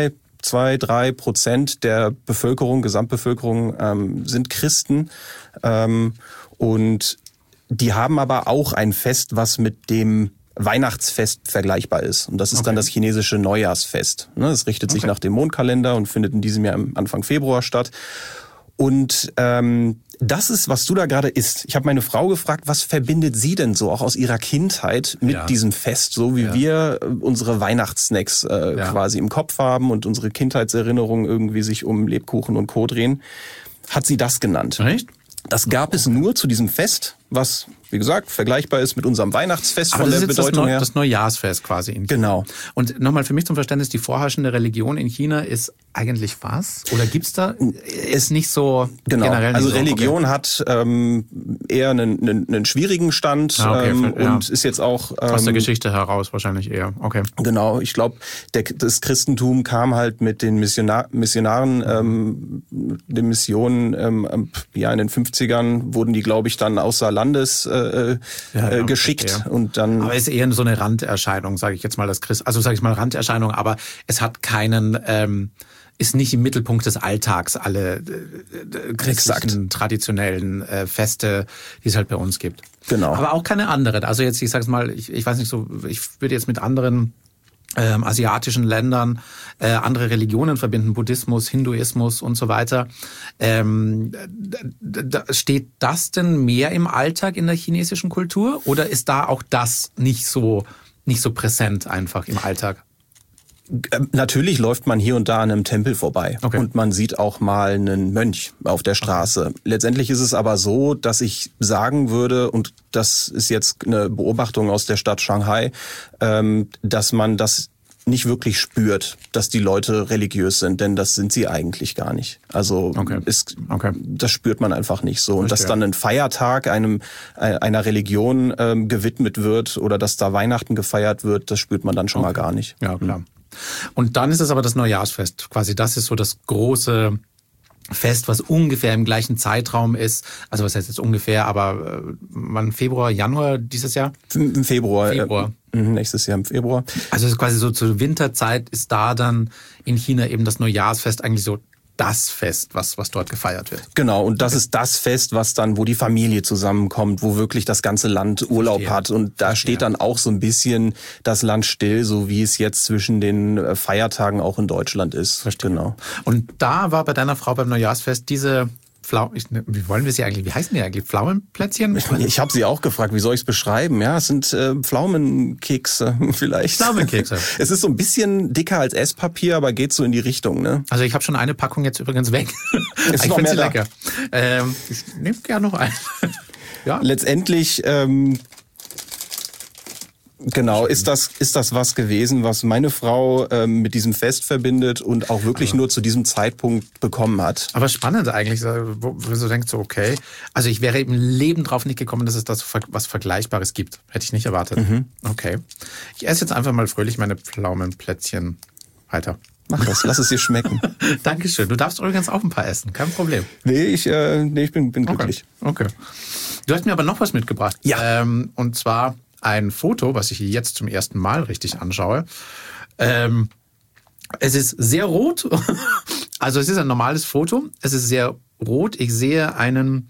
2-3% der Bevölkerung, Gesamtbevölkerung sind Christen. Und die haben aber auch ein Fest, was mit dem Weihnachtsfest vergleichbar ist. Und das ist dann das chinesische Neujahrsfest. Das richtet sich nach dem Mondkalender und findet in diesem Jahr Anfang Februar statt. Und das ist, was du da gerade isst. Ich habe meine Frau gefragt, was verbindet sie denn so auch aus ihrer Kindheit mit diesem Fest, so wie wir unsere Weihnachtssnacks quasi im Kopf haben und unsere Kindheitserinnerungen irgendwie sich um Lebkuchen und Co. drehen, hat sie das genannt. Echt? Das gab es nur zu diesem Fest, was, wie gesagt, vergleichbar ist mit unserem Weihnachtsfest von der Bedeutung her. Das Neujahrsfest quasi in China. Genau. Und nochmal für mich zum Verständnis, die vorherrschende Religion in China ist eigentlich was? Oder gibt's da? Ist nicht so generell. Also Religion hat eher einen schwierigen Stand und ist jetzt auch... aus der Geschichte heraus wahrscheinlich eher. Okay. Genau, ich glaube, das Christentum kam halt mit den Missionaren, den Missionen, in den 50ern wurden die, glaube ich, dann außer Landes geschickt. Und dann. Aber es ist eher so eine Randerscheinung, sage ich jetzt mal, Randerscheinung, aber es hat keinen ist nicht im Mittelpunkt des Alltags alle christlichen, traditionellen Feste, die es halt bei uns gibt. Genau. Aber auch keine anderen. Also jetzt, ich sag's mal, ich weiß nicht so, ich würde jetzt mit anderen asiatischen Ländern andere Religionen verbinden, Buddhismus, Hinduismus und so weiter. Steht das denn mehr im Alltag in der chinesischen Kultur oder ist da auch das nicht so präsent einfach im Alltag? Natürlich läuft man hier und da an einem Tempel vorbei und man sieht auch mal einen Mönch auf der Straße. Letztendlich ist es aber so, dass ich sagen würde, und das ist jetzt eine Beobachtung aus der Stadt Shanghai, dass man das nicht wirklich spürt, dass die Leute religiös sind, denn das sind sie eigentlich gar nicht. Also das spürt man einfach nicht so. Und dass dann ein Feiertag einer Religion gewidmet wird oder dass da Weihnachten gefeiert wird, das spürt man dann schon mal gar nicht. Ja, klar. Und dann ist es aber das Neujahrsfest. Quasi das ist so das große Fest, was ungefähr im gleichen Zeitraum ist. Also was heißt jetzt ungefähr, aber wann? Februar, Januar dieses Jahr? Im Februar. Nächstes Jahr im Februar. Also es ist quasi so zur Winterzeit ist da dann in China eben das Neujahrsfest eigentlich so das Fest, was dort gefeiert wird. Genau, und das ist das Fest, wo die Familie zusammenkommt, wo wirklich das ganze Land Urlaub hat. Und da steht dann auch so ein bisschen das Land still, so wie es jetzt zwischen den Feiertagen auch in Deutschland ist. Verstehe. Genau. Und da war bei deiner Frau beim Neujahrsfest diese wie wollen wir sie eigentlich, wie heißen die eigentlich? Pflaumenplätzchen? Ich habe sie auch gefragt, wie soll ich es beschreiben? Ja, es sind Pflaumenkekse vielleicht. Pflaumenkekse. Es ist so ein bisschen dicker als Esspapier, aber geht so in die Richtung, ne? Also ich habe schon eine Packung jetzt übrigens weg. Ist ich noch finde mehr sie lecker. Ich nehme gerne noch eine. Ja. Letztendlich genau, ist das was gewesen, was meine Frau mit diesem Fest verbindet und auch wirklich nur zu diesem Zeitpunkt bekommen hat. Aber spannend eigentlich, wo du so denkst, so okay, also ich wäre im Leben drauf nicht gekommen, dass es das was Vergleichbares gibt. Hätte ich nicht erwartet. Okay. Ich esse jetzt einfach mal fröhlich meine Pflaumenplätzchen weiter. Mach das, lass es dir schmecken. Dankeschön. Du darfst übrigens auch ein paar essen, kein Problem. Nee, ich bin glücklich. Okay. Du hast mir aber noch was mitgebracht. Ja. Und zwar ein Foto, was ich jetzt zum ersten Mal richtig anschaue. Es ist sehr rot. Also es ist ein normales Foto. Es ist sehr rot. Ich sehe einen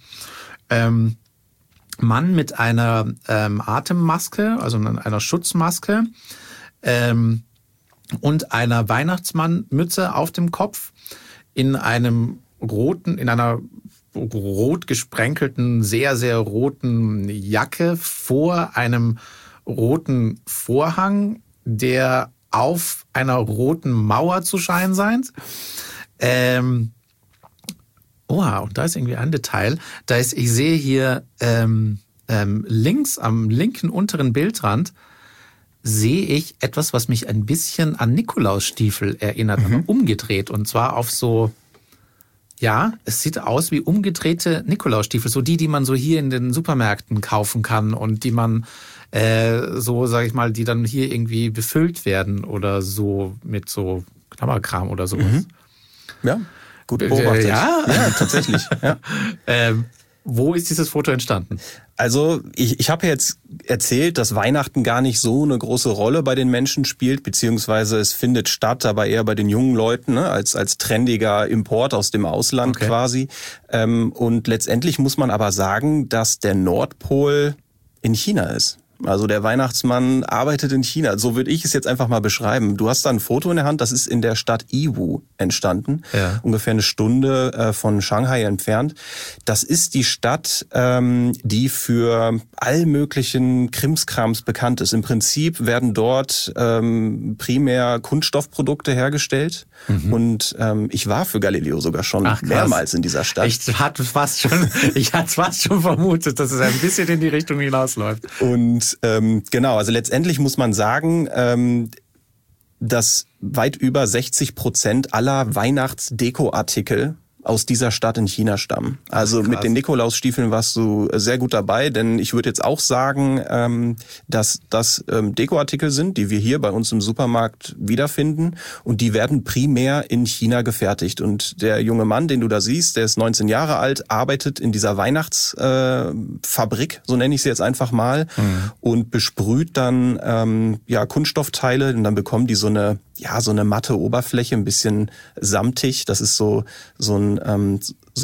Mann mit einer Atemmaske, also einer Schutzmaske und einer Weihnachtsmannmütze auf dem Kopf in einer rot gesprenkelten, sehr, sehr roten Jacke vor einem roten Vorhang, der auf einer roten Mauer zu scheinen scheint. Und da ist irgendwie ein Detail. Ich sehe hier links am linken unteren Bildrand sehe ich etwas, was mich ein bisschen an Nikolausstiefel erinnert, aber umgedreht. Und zwar auf so, ja, es sieht aus wie umgedrehte Nikolausstiefel, so die man so hier in den Supermärkten kaufen kann und die man so, sag ich mal, die dann hier irgendwie befüllt werden oder so mit so Klammerkram oder sowas. Ja, gut beobachtet. Ja, tatsächlich. Ja. Wo ist dieses Foto entstanden? Also ich habe jetzt erzählt, dass Weihnachten gar nicht so eine große Rolle bei den Menschen spielt, beziehungsweise es findet statt, aber eher bei den jungen Leuten, ne, als trendiger Import aus dem Ausland quasi. Und letztendlich muss man aber sagen, dass der Nordpol in China ist. Also der Weihnachtsmann arbeitet in China. So würde ich es jetzt einfach mal beschreiben. Du hast da ein Foto in der Hand, das ist in der Stadt Yiwu entstanden. Ja. Ungefähr eine Stunde von Shanghai entfernt. Das ist die Stadt, die für all möglichen Krimskrams bekannt ist. Im Prinzip werden dort primär Kunststoffprodukte hergestellt. Und ich war für Galileo sogar schon mehrmals in dieser Stadt. Ich hatte fast schon vermutet, dass es ein bisschen in die Richtung hinausläuft. Und genau, also letztendlich muss man sagen, dass weit über 60% aller Weihnachtsdekoartikel aus dieser Stadt in China stammen. Also mit den Nikolausstiefeln warst du sehr gut dabei, denn ich würde jetzt auch sagen, dass das Dekoartikel sind, die wir hier bei uns im Supermarkt wiederfinden und die werden primär in China gefertigt. Und der junge Mann, den du da siehst, der ist 19 Jahre alt, arbeitet in dieser Weihnachtsfabrik, so nenne ich sie jetzt einfach mal, und besprüht dann Kunststoffteile und dann bekommen die so eine matte Oberfläche, ein bisschen samtig. Das ist so ein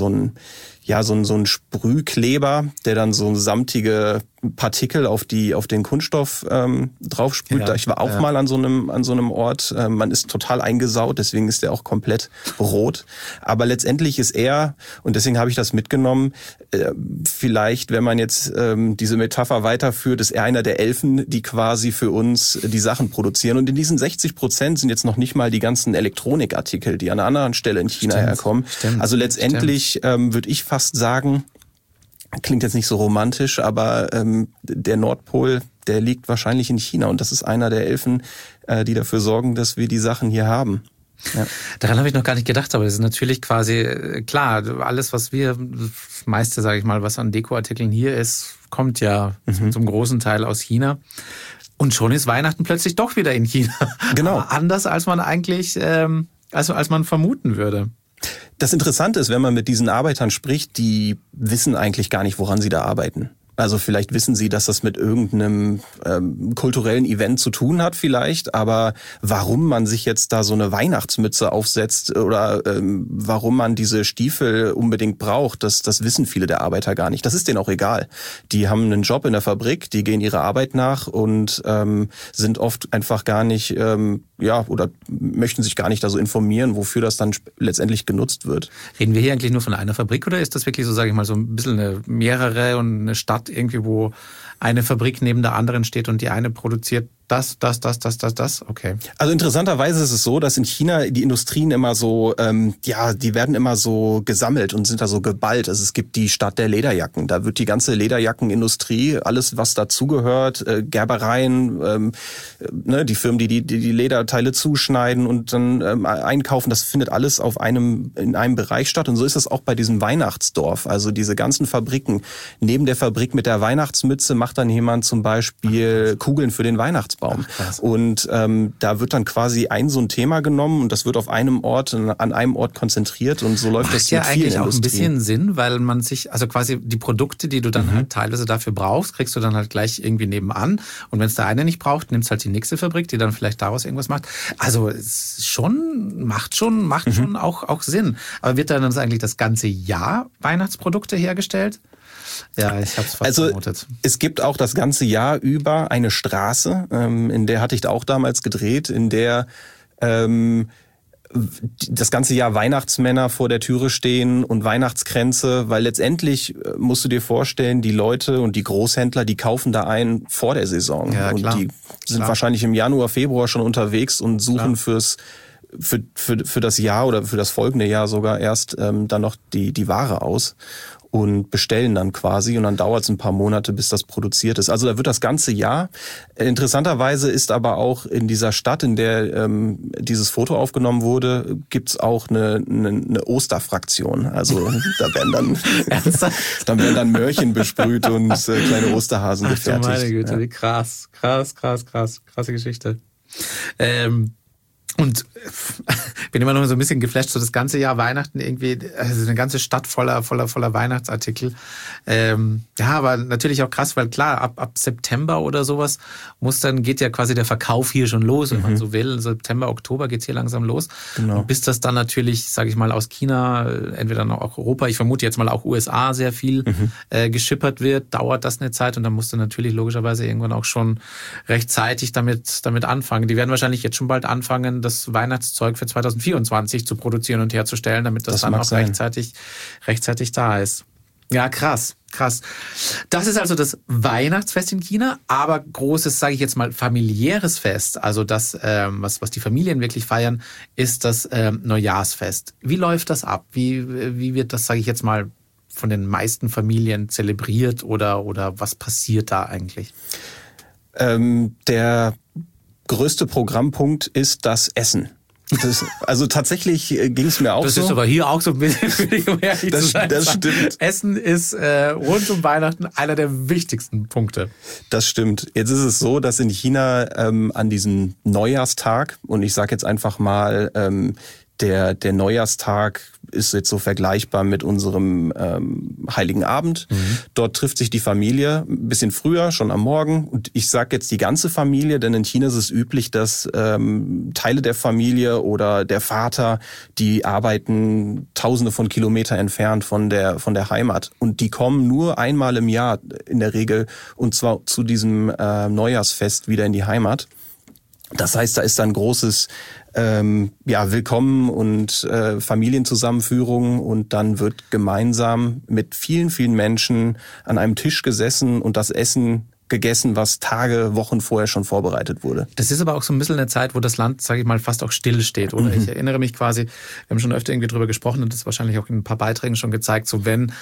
Sprühkleber, der dann so samtige Partikel auf den Kunststoff draufsprüht. Ich war auch mal an so einem Ort. Man ist total eingesaut, deswegen ist der auch komplett rot. Aber letztendlich ist er, und deswegen habe ich das mitgenommen, vielleicht, wenn man jetzt diese Metapher weiterführt, ist er einer der Elfen, die quasi für uns die Sachen produzieren. Und in diesen 60% sind jetzt noch nicht mal die ganzen Elektronikartikel, die an einer anderen Stelle in China herkommen. Also letztendlich würde ich fast sagen, klingt jetzt nicht so romantisch, aber der Nordpol, der liegt wahrscheinlich in China und das ist einer der Elfen, die dafür sorgen, dass wir die Sachen hier haben. Ja. Daran habe ich noch gar nicht gedacht, aber das ist natürlich quasi klar, alles was das meiste, sage ich mal, was an Dekoartikeln hier ist, kommt ja zum großen Teil aus China. Und schon ist Weihnachten plötzlich doch wieder in China. Genau. Aber anders als man eigentlich, als man vermuten würde. Das Interessante ist, wenn man mit diesen Arbeitern spricht, die wissen eigentlich gar nicht, woran sie da arbeiten. Also vielleicht wissen sie, dass das mit irgendeinem kulturellen Event zu tun hat vielleicht, aber warum man sich jetzt da so eine Weihnachtsmütze aufsetzt oder warum man diese Stiefel unbedingt braucht, das wissen viele der Arbeiter gar nicht. Das ist denen auch egal. Die haben einen Job in der Fabrik, die gehen ihrer Arbeit nach und sind oft einfach gar nicht, oder möchten sich gar nicht da so informieren, wofür das dann letztendlich genutzt wird. Reden wir hier eigentlich nur von einer Fabrik oder ist das wirklich so, sage ich mal, so ein bisschen mehrere und eine Stadt irgendwie, wo eine Fabrik neben der anderen steht und die eine produziert das? Okay. Also interessanterweise ist es so, dass in China die Industrien immer so, die werden immer so gesammelt und sind da so geballt. Also es gibt die Stadt der Lederjacken. Da wird die ganze Lederjackenindustrie, alles was dazugehört, Gerbereien, die Firmen, die Lederteile zuschneiden und dann einkaufen, das findet alles in einem Bereich statt. Und so ist es auch bei diesem Weihnachtsdorf. Also diese ganzen Fabriken. Neben der Fabrik mit der Weihnachtsmütze macht dann jemand zum Beispiel Kugeln für den Weihnachtsbaum. Und da wird dann quasi so ein Thema genommen und das wird an einem Ort konzentriert und so läuft das mit vielen eigentlich auch Industrien. ein bisschen Sinn, weil man sich, also quasi die Produkte, die du dann halt teilweise dafür brauchst, kriegst du dann halt gleich irgendwie nebenan und wenn es der eine nicht braucht, nimmst halt die nächste Fabrik, die dann vielleicht daraus irgendwas macht. Also es macht schon auch Sinn. Aber wird dann eigentlich das ganze Jahr Weihnachtsprodukte hergestellt? Ja, ich habe es fast vermutet. Es gibt auch das ganze Jahr über eine Straße, in der hatte ich auch damals gedreht, in der das ganze Jahr Weihnachtsmänner vor der Türe stehen und Weihnachtskränze, weil letztendlich musst du dir vorstellen, die Leute und die Großhändler, die kaufen da ein vor der Saison. Ja, und die sind wahrscheinlich im Januar, Februar schon unterwegs und suchen für das Jahr oder für das folgende Jahr sogar erst dann noch die Ware aus und bestellen dann quasi und dann dauert es ein paar Monate, bis das produziert ist. Also da wird das ganze Jahr. Interessanterweise ist aber auch in dieser Stadt, in der dieses Foto aufgenommen wurde, gibt's auch eine Osterfraktion. Also da werden dann Möhrchen besprüht und kleine Osterhasen gefertigt. Meine Güte, wie krasse Geschichte. Und bin immer noch so ein bisschen geflasht, so das ganze Jahr Weihnachten irgendwie, also eine ganze Stadt voller Weihnachtsartikel. Aber natürlich auch krass, weil klar, ab September oder sowas geht ja quasi der Verkauf hier schon los, wenn man so will. September, Oktober geht's hier langsam los. Genau. Und bis das dann natürlich, sage ich mal, aus China, entweder noch auch Europa, ich vermute jetzt mal auch USA sehr viel geschippert wird, dauert das eine Zeit und dann musst du natürlich logischerweise irgendwann auch schon rechtzeitig damit anfangen. Die werden wahrscheinlich jetzt schon bald anfangen, das Weihnachtszeug für 2024 zu produzieren und herzustellen, damit das dann auch rechtzeitig da ist. Ja, krass. Das ist also das Weihnachtsfest in China, aber großes, sage ich jetzt mal, familiäres Fest, also das, was die Familien wirklich feiern, ist das Neujahrsfest. Wie läuft das ab? Wie wird das, sage ich jetzt mal, von den meisten Familien zelebriert oder was passiert da eigentlich? Der größte Programmpunkt ist das Essen. Also tatsächlich ging es mir auch so. Das ist aber hier auch so ein bisschen, um ehrlich zu sein. Das stimmt. Essen ist rund um Weihnachten einer der wichtigsten Punkte. Das stimmt. Jetzt ist es so, dass in China an diesem Neujahrstag, und ich sage jetzt einfach mal, der Neujahrstag ist jetzt so vergleichbar mit unserem Heiligen Abend. Dort trifft sich die Familie ein bisschen früher, schon am Morgen. Und ich sage jetzt die ganze Familie, denn in China ist es üblich, dass Teile der Familie oder der Vater, die arbeiten Tausende von Kilometern entfernt von der Heimat. Und die kommen nur einmal im Jahr in der Regel, und zwar zu diesem Neujahrsfest wieder in die Heimat. Das heißt, da ist dann großes Willkommen und Familienzusammenführung, und dann wird gemeinsam mit vielen, vielen Menschen an einem Tisch gesessen und das Essen gegessen, was Tage, Wochen vorher schon vorbereitet wurde. Das ist aber auch so ein bisschen eine Zeit, wo das Land, sage ich mal, fast auch still steht. Oder ich erinnere mich quasi, wir haben schon öfter irgendwie drüber gesprochen und das ist wahrscheinlich auch in ein paar Beiträgen schon gezeigt, so wenn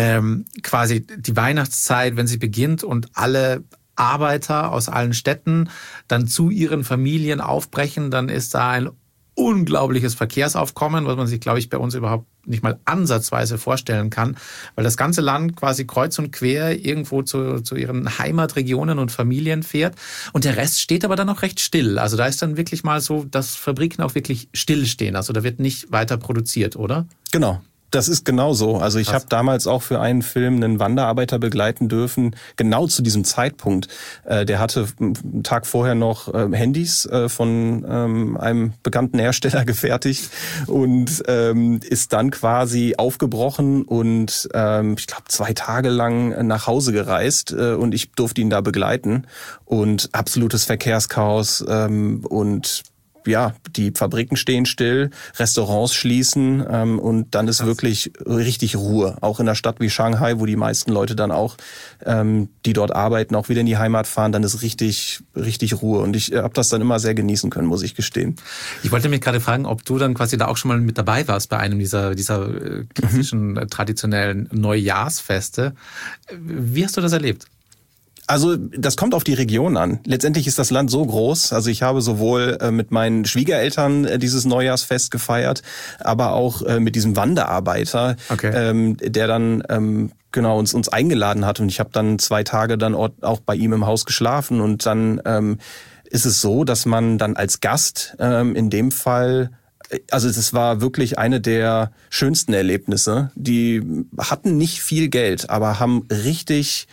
quasi die Weihnachtszeit, wenn sie beginnt und alle Arbeiter aus allen Städten dann zu ihren Familien aufbrechen, dann ist da ein unglaubliches Verkehrsaufkommen, was man sich, glaube ich, bei uns überhaupt nicht mal ansatzweise vorstellen kann, weil das ganze Land quasi kreuz und quer irgendwo zu ihren Heimatregionen und Familien fährt und der Rest steht aber dann auch recht still. Also da ist dann wirklich mal so, dass Fabriken auch wirklich stillstehen. Also da wird nicht weiter produziert, oder? Genau. Das ist genau so. Also ich habe damals auch für einen Film einen Wanderarbeiter begleiten dürfen, genau zu diesem Zeitpunkt. Der hatte einen Tag vorher noch Handys von einem bekannten Hersteller gefertigt und ist dann quasi aufgebrochen und ich glaube 2 Tage lang nach Hause gereist und ich durfte ihn da begleiten und absolutes Verkehrschaos und ja, die Fabriken stehen still, Restaurants schließen und dann ist wirklich richtig Ruhe. Auch in einer Stadt wie Shanghai, wo die meisten Leute dann auch, die dort arbeiten, auch wieder in die Heimat fahren, dann ist richtig Ruhe. Und ich habe das dann immer sehr genießen können, muss ich gestehen. Ich wollte mich gerade fragen, ob du dann quasi da auch schon mal mit dabei warst bei einem dieser klassischen, traditionellen Neujahrsfeste. Wie hast du das erlebt? Also das kommt auf die Region an. Letztendlich ist das Land so groß. Also ich habe sowohl mit meinen Schwiegereltern dieses Neujahrsfest gefeiert, aber auch mit diesem Wanderarbeiter, der dann uns eingeladen hat. Und ich habe dann 2 Tage dann auch bei ihm im Haus geschlafen. Und dann ist es so, dass man dann als Gast in dem Fall... Also es war wirklich eine der schönsten Erlebnisse. Die hatten nicht viel Geld, aber haben richtig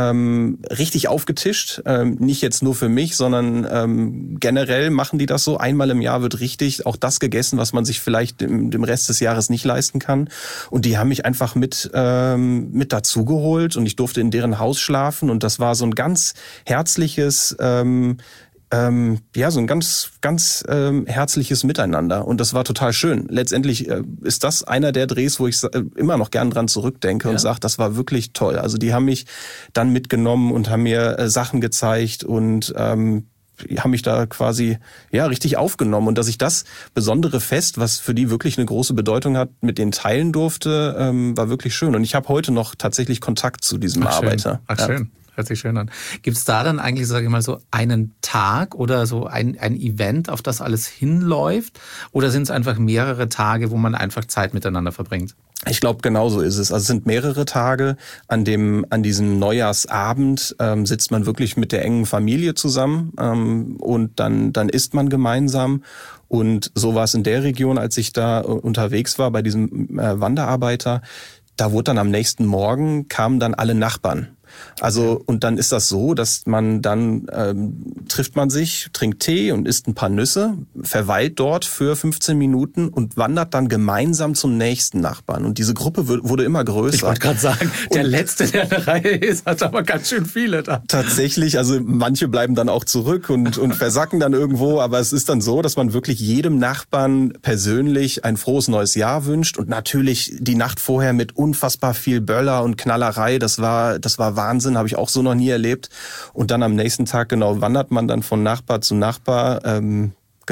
aufgetischt. Nicht jetzt nur für mich, sondern generell machen die das so. Einmal im Jahr wird richtig auch das gegessen, was man sich vielleicht dem Rest des Jahres nicht leisten kann. Und die haben mich einfach mit dazugeholt und ich durfte in deren Haus schlafen. Und das war so ein ganz herzliches... so ein ganz herzliches Miteinander und das war total schön. Letztendlich ist das einer der Drehs, wo ich immer noch gern dran zurückdenke und sage, das war wirklich toll. Also die haben mich dann mitgenommen und haben mir Sachen gezeigt und haben mich da quasi richtig aufgenommen und dass ich das besondere Fest, was für die wirklich eine große Bedeutung hat, mit denen teilen durfte, war wirklich schön. Und ich habe heute noch tatsächlich Kontakt zu diesem Arbeiter. Ach schön. Hört sich schön an. Gibt es da dann eigentlich, sage ich mal, so einen Tag oder so ein Event, auf das alles hinläuft? Oder sind es einfach mehrere Tage, wo man einfach Zeit miteinander verbringt? Ich glaube, genau so ist es. Also es sind mehrere Tage. An diesem Neujahrsabend sitzt man wirklich mit der engen Familie zusammen und dann isst man gemeinsam. Und so war es in der Region, als ich da unterwegs war bei diesem Wanderarbeiter. Da wurde dann am nächsten Morgen, kamen dann alle Nachbarn. Also, und dann ist das so, dass man dann trifft man sich, trinkt Tee und isst ein paar Nüsse, verweilt dort für 15 Minuten und wandert dann gemeinsam zum nächsten Nachbarn. Und diese Gruppe wurde immer größer. Ich wollte gerade sagen, der Letzte, der in der Reihe ist, hat aber ganz schön viele da. Tatsächlich, also manche bleiben dann auch zurück und versacken dann irgendwo, aber es ist dann so, dass man wirklich jedem Nachbarn persönlich ein frohes neues Jahr wünscht und natürlich die Nacht vorher mit unfassbar viel Böller und Knallerei, das war Wahnsinn, habe ich auch so noch nie erlebt. Und dann am nächsten Tag, wandert man dann von Nachbar zu Nachbar.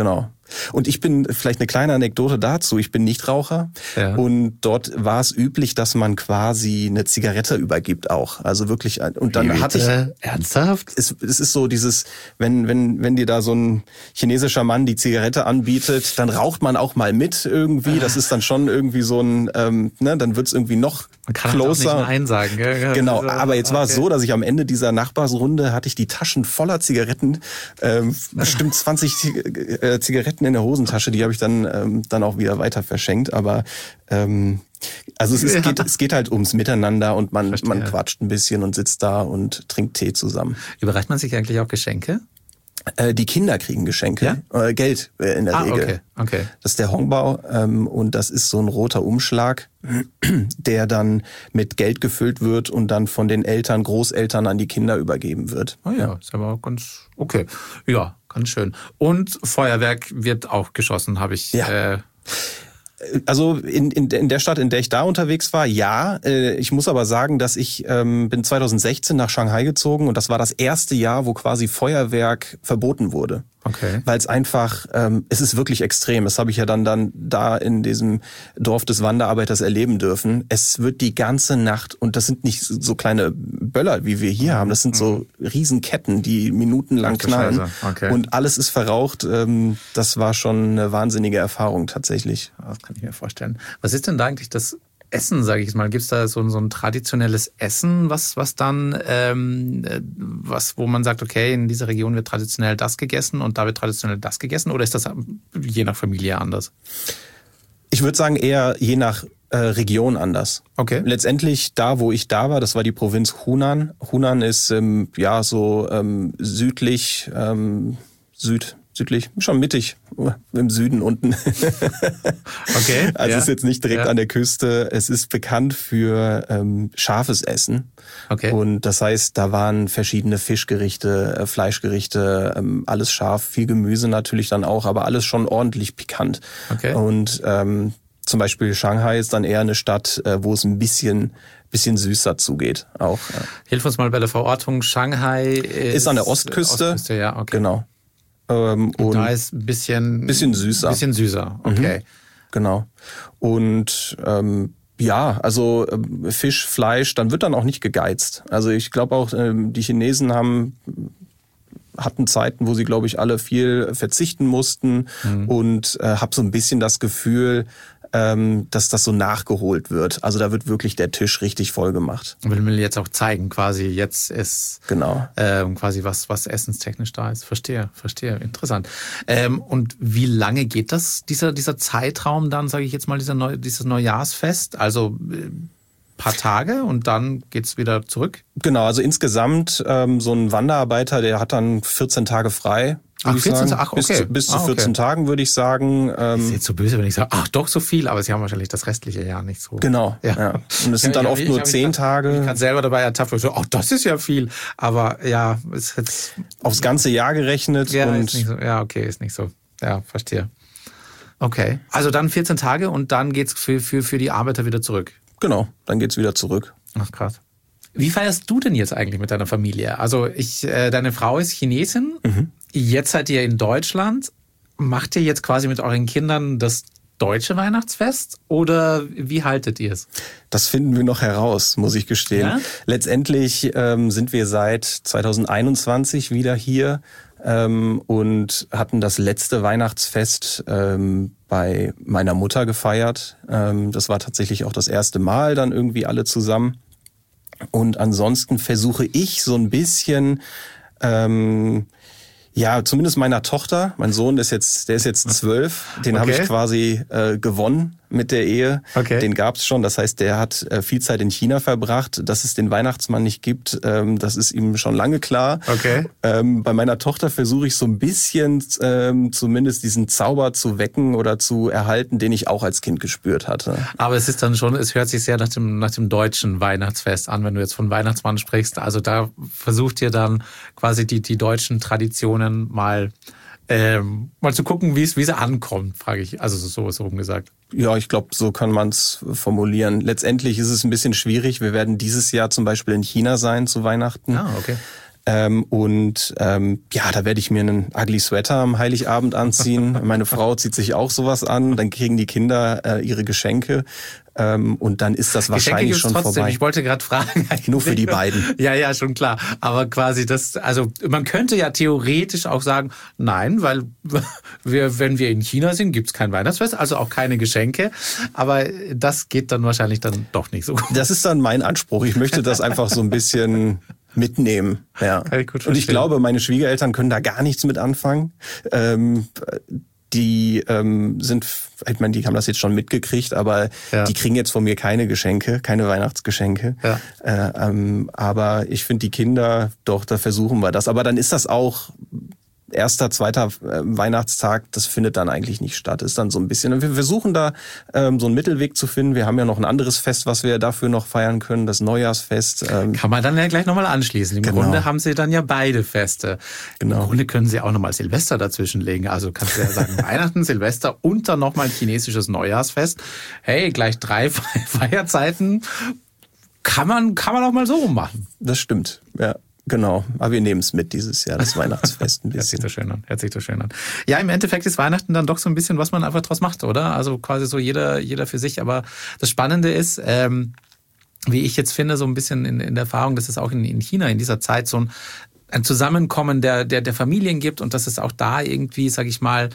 Und ich bin, vielleicht eine kleine Anekdote dazu, ich bin Nichtraucher und dort war es üblich, dass man quasi eine Zigarette übergibt auch. Also wirklich, und dann hatte ich... Ernsthaft? Es ist so dieses, wenn dir da so ein chinesischer Mann die Zigarette anbietet, dann raucht man auch mal mit irgendwie. Das ist dann schon irgendwie so ein, dann wird's irgendwie noch man kann closer. Halt auch nicht Nein sagen. Gell? Genau, aber jetzt war es so, dass ich am Ende dieser Nachbarsrunde hatte ich die Taschen voller Zigaretten, bestimmt 20 Zigaretten in der Hosentasche, die habe ich dann auch wieder weiter verschenkt, aber also es geht halt ums Miteinander und man quatscht ein bisschen und sitzt da und trinkt Tee zusammen. Überreicht man sich eigentlich auch Geschenke? Die Kinder kriegen Geschenke, Geld in der Regel. Okay. Das ist der Hongbao und das ist so ein roter Umschlag, der dann mit Geld gefüllt wird und dann von den Eltern, Großeltern an die Kinder übergeben wird. Oh ja, ist aber auch ganz okay. Ja, ganz schön. Und Feuerwerk wird auch geschossen, habe ich... Ja. Also in der Stadt, in der ich da unterwegs war, ja. Ich muss aber sagen, dass ich bin 2016 nach Shanghai gezogen und das war das erste Jahr, wo quasi Feuerwerk verboten wurde. Okay. Weil es einfach, es ist wirklich extrem. Das habe ich ja dann da in diesem Dorf des Wanderarbeiters erleben dürfen. Es wird die ganze Nacht, und das sind nicht so kleine Böller, wie wir hier haben, das sind so Riesenketten, die minutenlang knallen. Okay. Und alles ist verraucht. Das war schon eine wahnsinnige Erfahrung tatsächlich. Das kann ich mir vorstellen. Was ist denn da eigentlich das Essen, sage ich mal? Gibt es da so ein traditionelles Essen, was dann, wo man sagt, okay, in dieser Region wird traditionell das gegessen und da wird traditionell das gegessen? Oder ist das je nach Familie anders? Ich würde sagen, eher je nach Region anders. Okay. Letztendlich da, wo ich da war, das war die Provinz Hunan. Hunan ist südlich, schon mittig im Süden unten. Okay. Also es ist jetzt nicht direkt an der Küste. Es ist bekannt für scharfes Essen. Okay. Und das heißt, da waren verschiedene Fischgerichte, Fleischgerichte, alles scharf, viel Gemüse natürlich dann auch, aber alles schon ordentlich pikant. Okay. Und zum Beispiel Shanghai ist dann eher eine Stadt, wo es ein bisschen süßer zugeht. Auch. Hilf uns mal bei der Verortung. Shanghai ist an der Ostküste. Ja, okay. Genau. Und da ist ein bisschen süßer. Bisschen süßer, okay. Genau. Und also Fisch, Fleisch, dann wird dann auch nicht gegeizt. Also ich glaube auch, die Chinesen hatten Zeiten, wo sie, glaube ich, alle viel verzichten mussten und habe so ein bisschen das Gefühl, dass das so nachgeholt wird. Also da wird wirklich der Tisch richtig voll gemacht. Will mir jetzt auch zeigen, quasi jetzt ist genau quasi was essenstechnisch da ist. Verstehe. Interessant. Und wie lange geht dieser Zeitraum dann, sage ich jetzt mal, dieses Neujahrsfest? Also paar Tage und dann geht's wieder zurück? Genau, also insgesamt so ein Wanderarbeiter, der hat dann 14 Tage frei. Ach, 14 Tage? Okay. Bis zu 14 Tagen würde ich sagen. Ist jetzt so böse, wenn ich sage, ach doch so viel, aber sie haben wahrscheinlich das restliche Jahr nicht so. Genau, ja. Und es sind dann oft nur 10 Tage. Ich kann selber dabei ertappt und so, ach, das ist ja viel. Aber ja, ist jetzt... Aufs ganze Jahr gerechnet. Ja, und ist nicht so. Ja, okay, ist nicht so. Ja, verstehe. Okay. Also dann 14 Tage und dann geht's für die Arbeiter wieder zurück. Genau, dann geht's wieder zurück. Ach, krass. Wie feierst du denn jetzt eigentlich mit deiner Familie? Also deine Frau ist Chinesin. Jetzt seid ihr in Deutschland. Macht ihr jetzt quasi mit euren Kindern das deutsche Weihnachtsfest oder wie haltet ihr es? Das finden wir noch heraus, muss ich gestehen. Ja? Letztendlich sind wir seit 2021 wieder hier und hatten das letzte Weihnachtsfest bei meiner Mutter gefeiert. Das war tatsächlich auch das erste Mal dann irgendwie alle zusammen. Und ansonsten versuche ich so ein bisschen, zumindest meiner Tochter, mein Sohn, der ist jetzt 12, den habe ich quasi gewonnen mit der Ehe. Okay. Den gab's schon, das heißt, der hat viel Zeit in China verbracht. Dass es den Weihnachtsmann nicht gibt, das ist ihm schon lange klar. Okay. Bei meiner Tochter versuche ich so ein bisschen zumindest diesen Zauber zu wecken oder zu erhalten, den ich auch als Kind gespürt hatte. Aber es ist dann schon, es hört sich sehr nach dem deutschen Weihnachtsfest an, wenn du jetzt von Weihnachtsmann sprichst. Also da versucht ihr dann quasi die deutschen Traditionen mal zu gucken, wie sie ankommt, frage ich. Also so rumgesagt. Ja, ich glaube, so kann man es formulieren. Letztendlich ist es ein bisschen schwierig. Wir werden dieses Jahr zum Beispiel in China sein zu Weihnachten. Ah, okay. Da werde ich mir einen Ugly Sweater am Heiligabend anziehen. Meine Frau zieht sich auch sowas an. Dann kriegen die Kinder ihre Geschenke. Und dann ist das wahrscheinlich schon trotzdem vorbei. Ich wollte gerade fragen. Nur für die beiden. Ja, schon klar. Aber quasi man könnte ja theoretisch auch sagen, nein, weil wenn wir in China sind, gibt's kein Weihnachtsfest, also auch keine Geschenke. Aber das geht dann wahrscheinlich dann doch nicht so gut. Das ist dann mein Anspruch. Ich möchte das einfach so ein bisschen mitnehmen. Ja. Und ich glaube, meine Schwiegereltern können da gar nichts mit anfangen. Die haben das jetzt schon mitgekriegt, aber die kriegen jetzt von mir keine Geschenke, keine Weihnachtsgeschenke. Ja. Aber ich finde die Kinder, doch, da versuchen wir das. Aber dann ist das auch erster, zweiter Weihnachtstag, das findet dann eigentlich nicht statt. Ist dann so ein bisschen. Und wir versuchen da so einen Mittelweg zu finden. Wir haben ja noch ein anderes Fest, was wir dafür noch feiern können, das Neujahrsfest. Kann man dann ja gleich nochmal anschließen. Im Grunde haben sie dann ja beide Feste. Genau. Im Grunde können sie auch nochmal Silvester dazwischenlegen. Also kannst du ja sagen, Weihnachten, Silvester und dann nochmal ein chinesisches Neujahrsfest. Hey, gleich 3 Feierzeiten. Kann man auch mal so rummachen. Das stimmt, ja. Genau, aber wir nehmen es mit dieses Jahr, das Weihnachtsfest ein bisschen. Hört sich so schön an. Ja, im Endeffekt ist Weihnachten dann doch so ein bisschen, was man einfach draus macht, oder? Also quasi so jeder für sich. Aber das Spannende ist, wie ich jetzt finde, so ein bisschen in der Erfahrung, dass es auch in China in dieser Zeit so ein Zusammenkommen der Familien gibt und dass es auch da irgendwie, sag ich mal,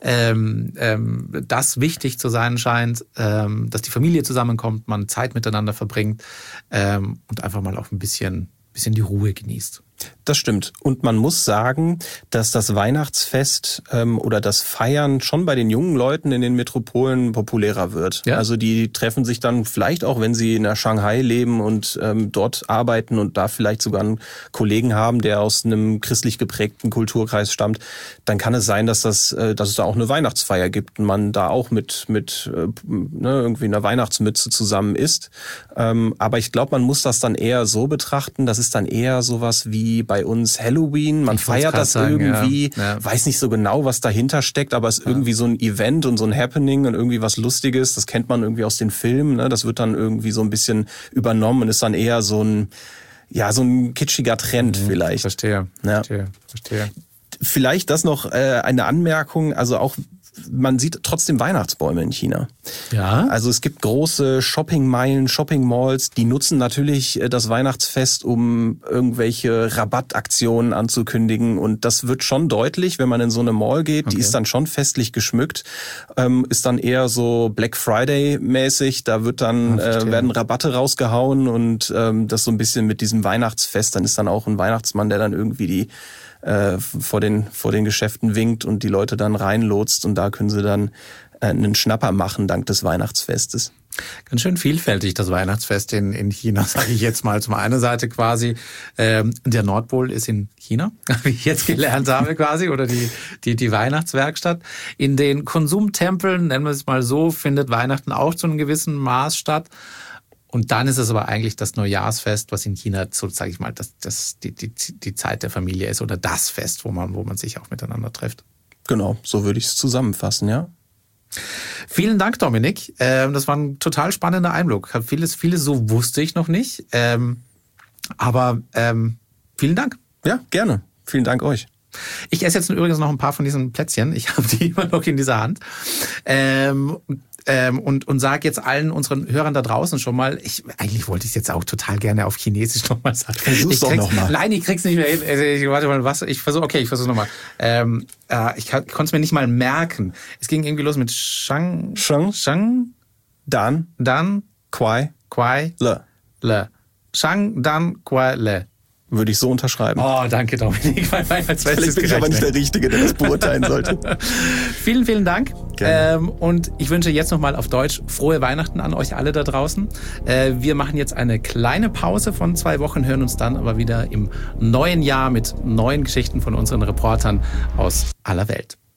das wichtig zu sein scheint, dass die Familie zusammenkommt, man Zeit miteinander verbringt und einfach mal auch ein bisschen die Ruhe genießt. Das stimmt. Und man muss sagen, dass das Weihnachtsfest oder das Feiern schon bei den jungen Leuten in den Metropolen populärer wird. Ja. Also die treffen sich dann vielleicht auch, wenn sie in der Shanghai leben und dort arbeiten und da vielleicht sogar einen Kollegen haben, der aus einem christlich geprägten Kulturkreis stammt, dann kann es sein, dass es da auch eine Weihnachtsfeier gibt und man da auch mit irgendwie einer Weihnachtsmütze zusammen isst. Aber ich glaube, man muss das dann eher so betrachten, das ist dann eher sowas wie bei uns Halloween. Man feiert das irgendwie, weiß nicht so genau, was dahinter steckt, aber es ist irgendwie so ein Event und so ein Happening und irgendwie was Lustiges. Das kennt man irgendwie aus den Filmen. Ne? Das wird dann irgendwie so ein bisschen übernommen und ist dann eher so ein kitschiger Trend vielleicht. Verstehe. Vielleicht das noch eine Anmerkung, also auch man sieht trotzdem Weihnachtsbäume in China. Ja. Also es gibt große Shoppingmeilen, Shoppingmalls, die nutzen natürlich das Weihnachtsfest, um irgendwelche Rabattaktionen anzukündigen. Und das wird schon deutlich, wenn man in so eine Mall geht. Die ist dann schon festlich geschmückt, ist dann eher so Black Friday mäßig. Da wird dann werden Rabatte rausgehauen und das so ein bisschen mit diesem Weihnachtsfest. Dann ist dann auch ein Weihnachtsmann, der dann irgendwie die vor den Geschäften winkt und die Leute dann reinlotst und da können sie dann einen Schnapper machen dank des Weihnachtsfestes. Ganz schön vielfältig das Weihnachtsfest in China, sage ich jetzt mal. Zum einen Seite quasi, der Nordpol ist in China, wie ich jetzt gelernt habe quasi, oder die Weihnachtswerkstatt. In den Konsumtempeln, nennen wir es mal so, findet Weihnachten auch zu einem gewissen Maß statt. Und dann ist es aber eigentlich das Neujahrsfest, was in China, so sage ich mal, die Zeit der Familie ist oder das Fest, wo man sich auch miteinander trifft. Genau, so würde ich es zusammenfassen, ja. Vielen Dank, Dominik. Das war ein total spannender Einblick. Vieles so wusste ich noch nicht. Aber vielen Dank. Ja, gerne. Vielen Dank euch. Ich esse jetzt übrigens noch ein paar von diesen Plätzchen. Ich habe die immer noch in dieser Hand. Und sage jetzt allen unseren Hörern da draußen schon mal, eigentlich wollte ich es jetzt auch total gerne auf Chinesisch nochmal sagen. Versuch's doch nochmal. Nein, ich krieg's nicht mehr hin. Warte mal, was? Ich versuch's nochmal. Ich konnte es mir nicht mal merken. Es ging irgendwie los mit Shang, Dan, Kwai, Le. Shang, Dan, Kwai, Le. Würde ich so unterschreiben. Oh, danke, Dominik. Vielleicht bin ich aber nicht der Richtige, der das beurteilen sollte. Vielen, vielen Dank. Und ich wünsche jetzt nochmal auf Deutsch frohe Weihnachten an euch alle da draußen. Wir machen jetzt eine kleine Pause von 2 Wochen, hören uns dann aber wieder im neuen Jahr mit neuen Geschichten von unseren Reportern aus aller Welt.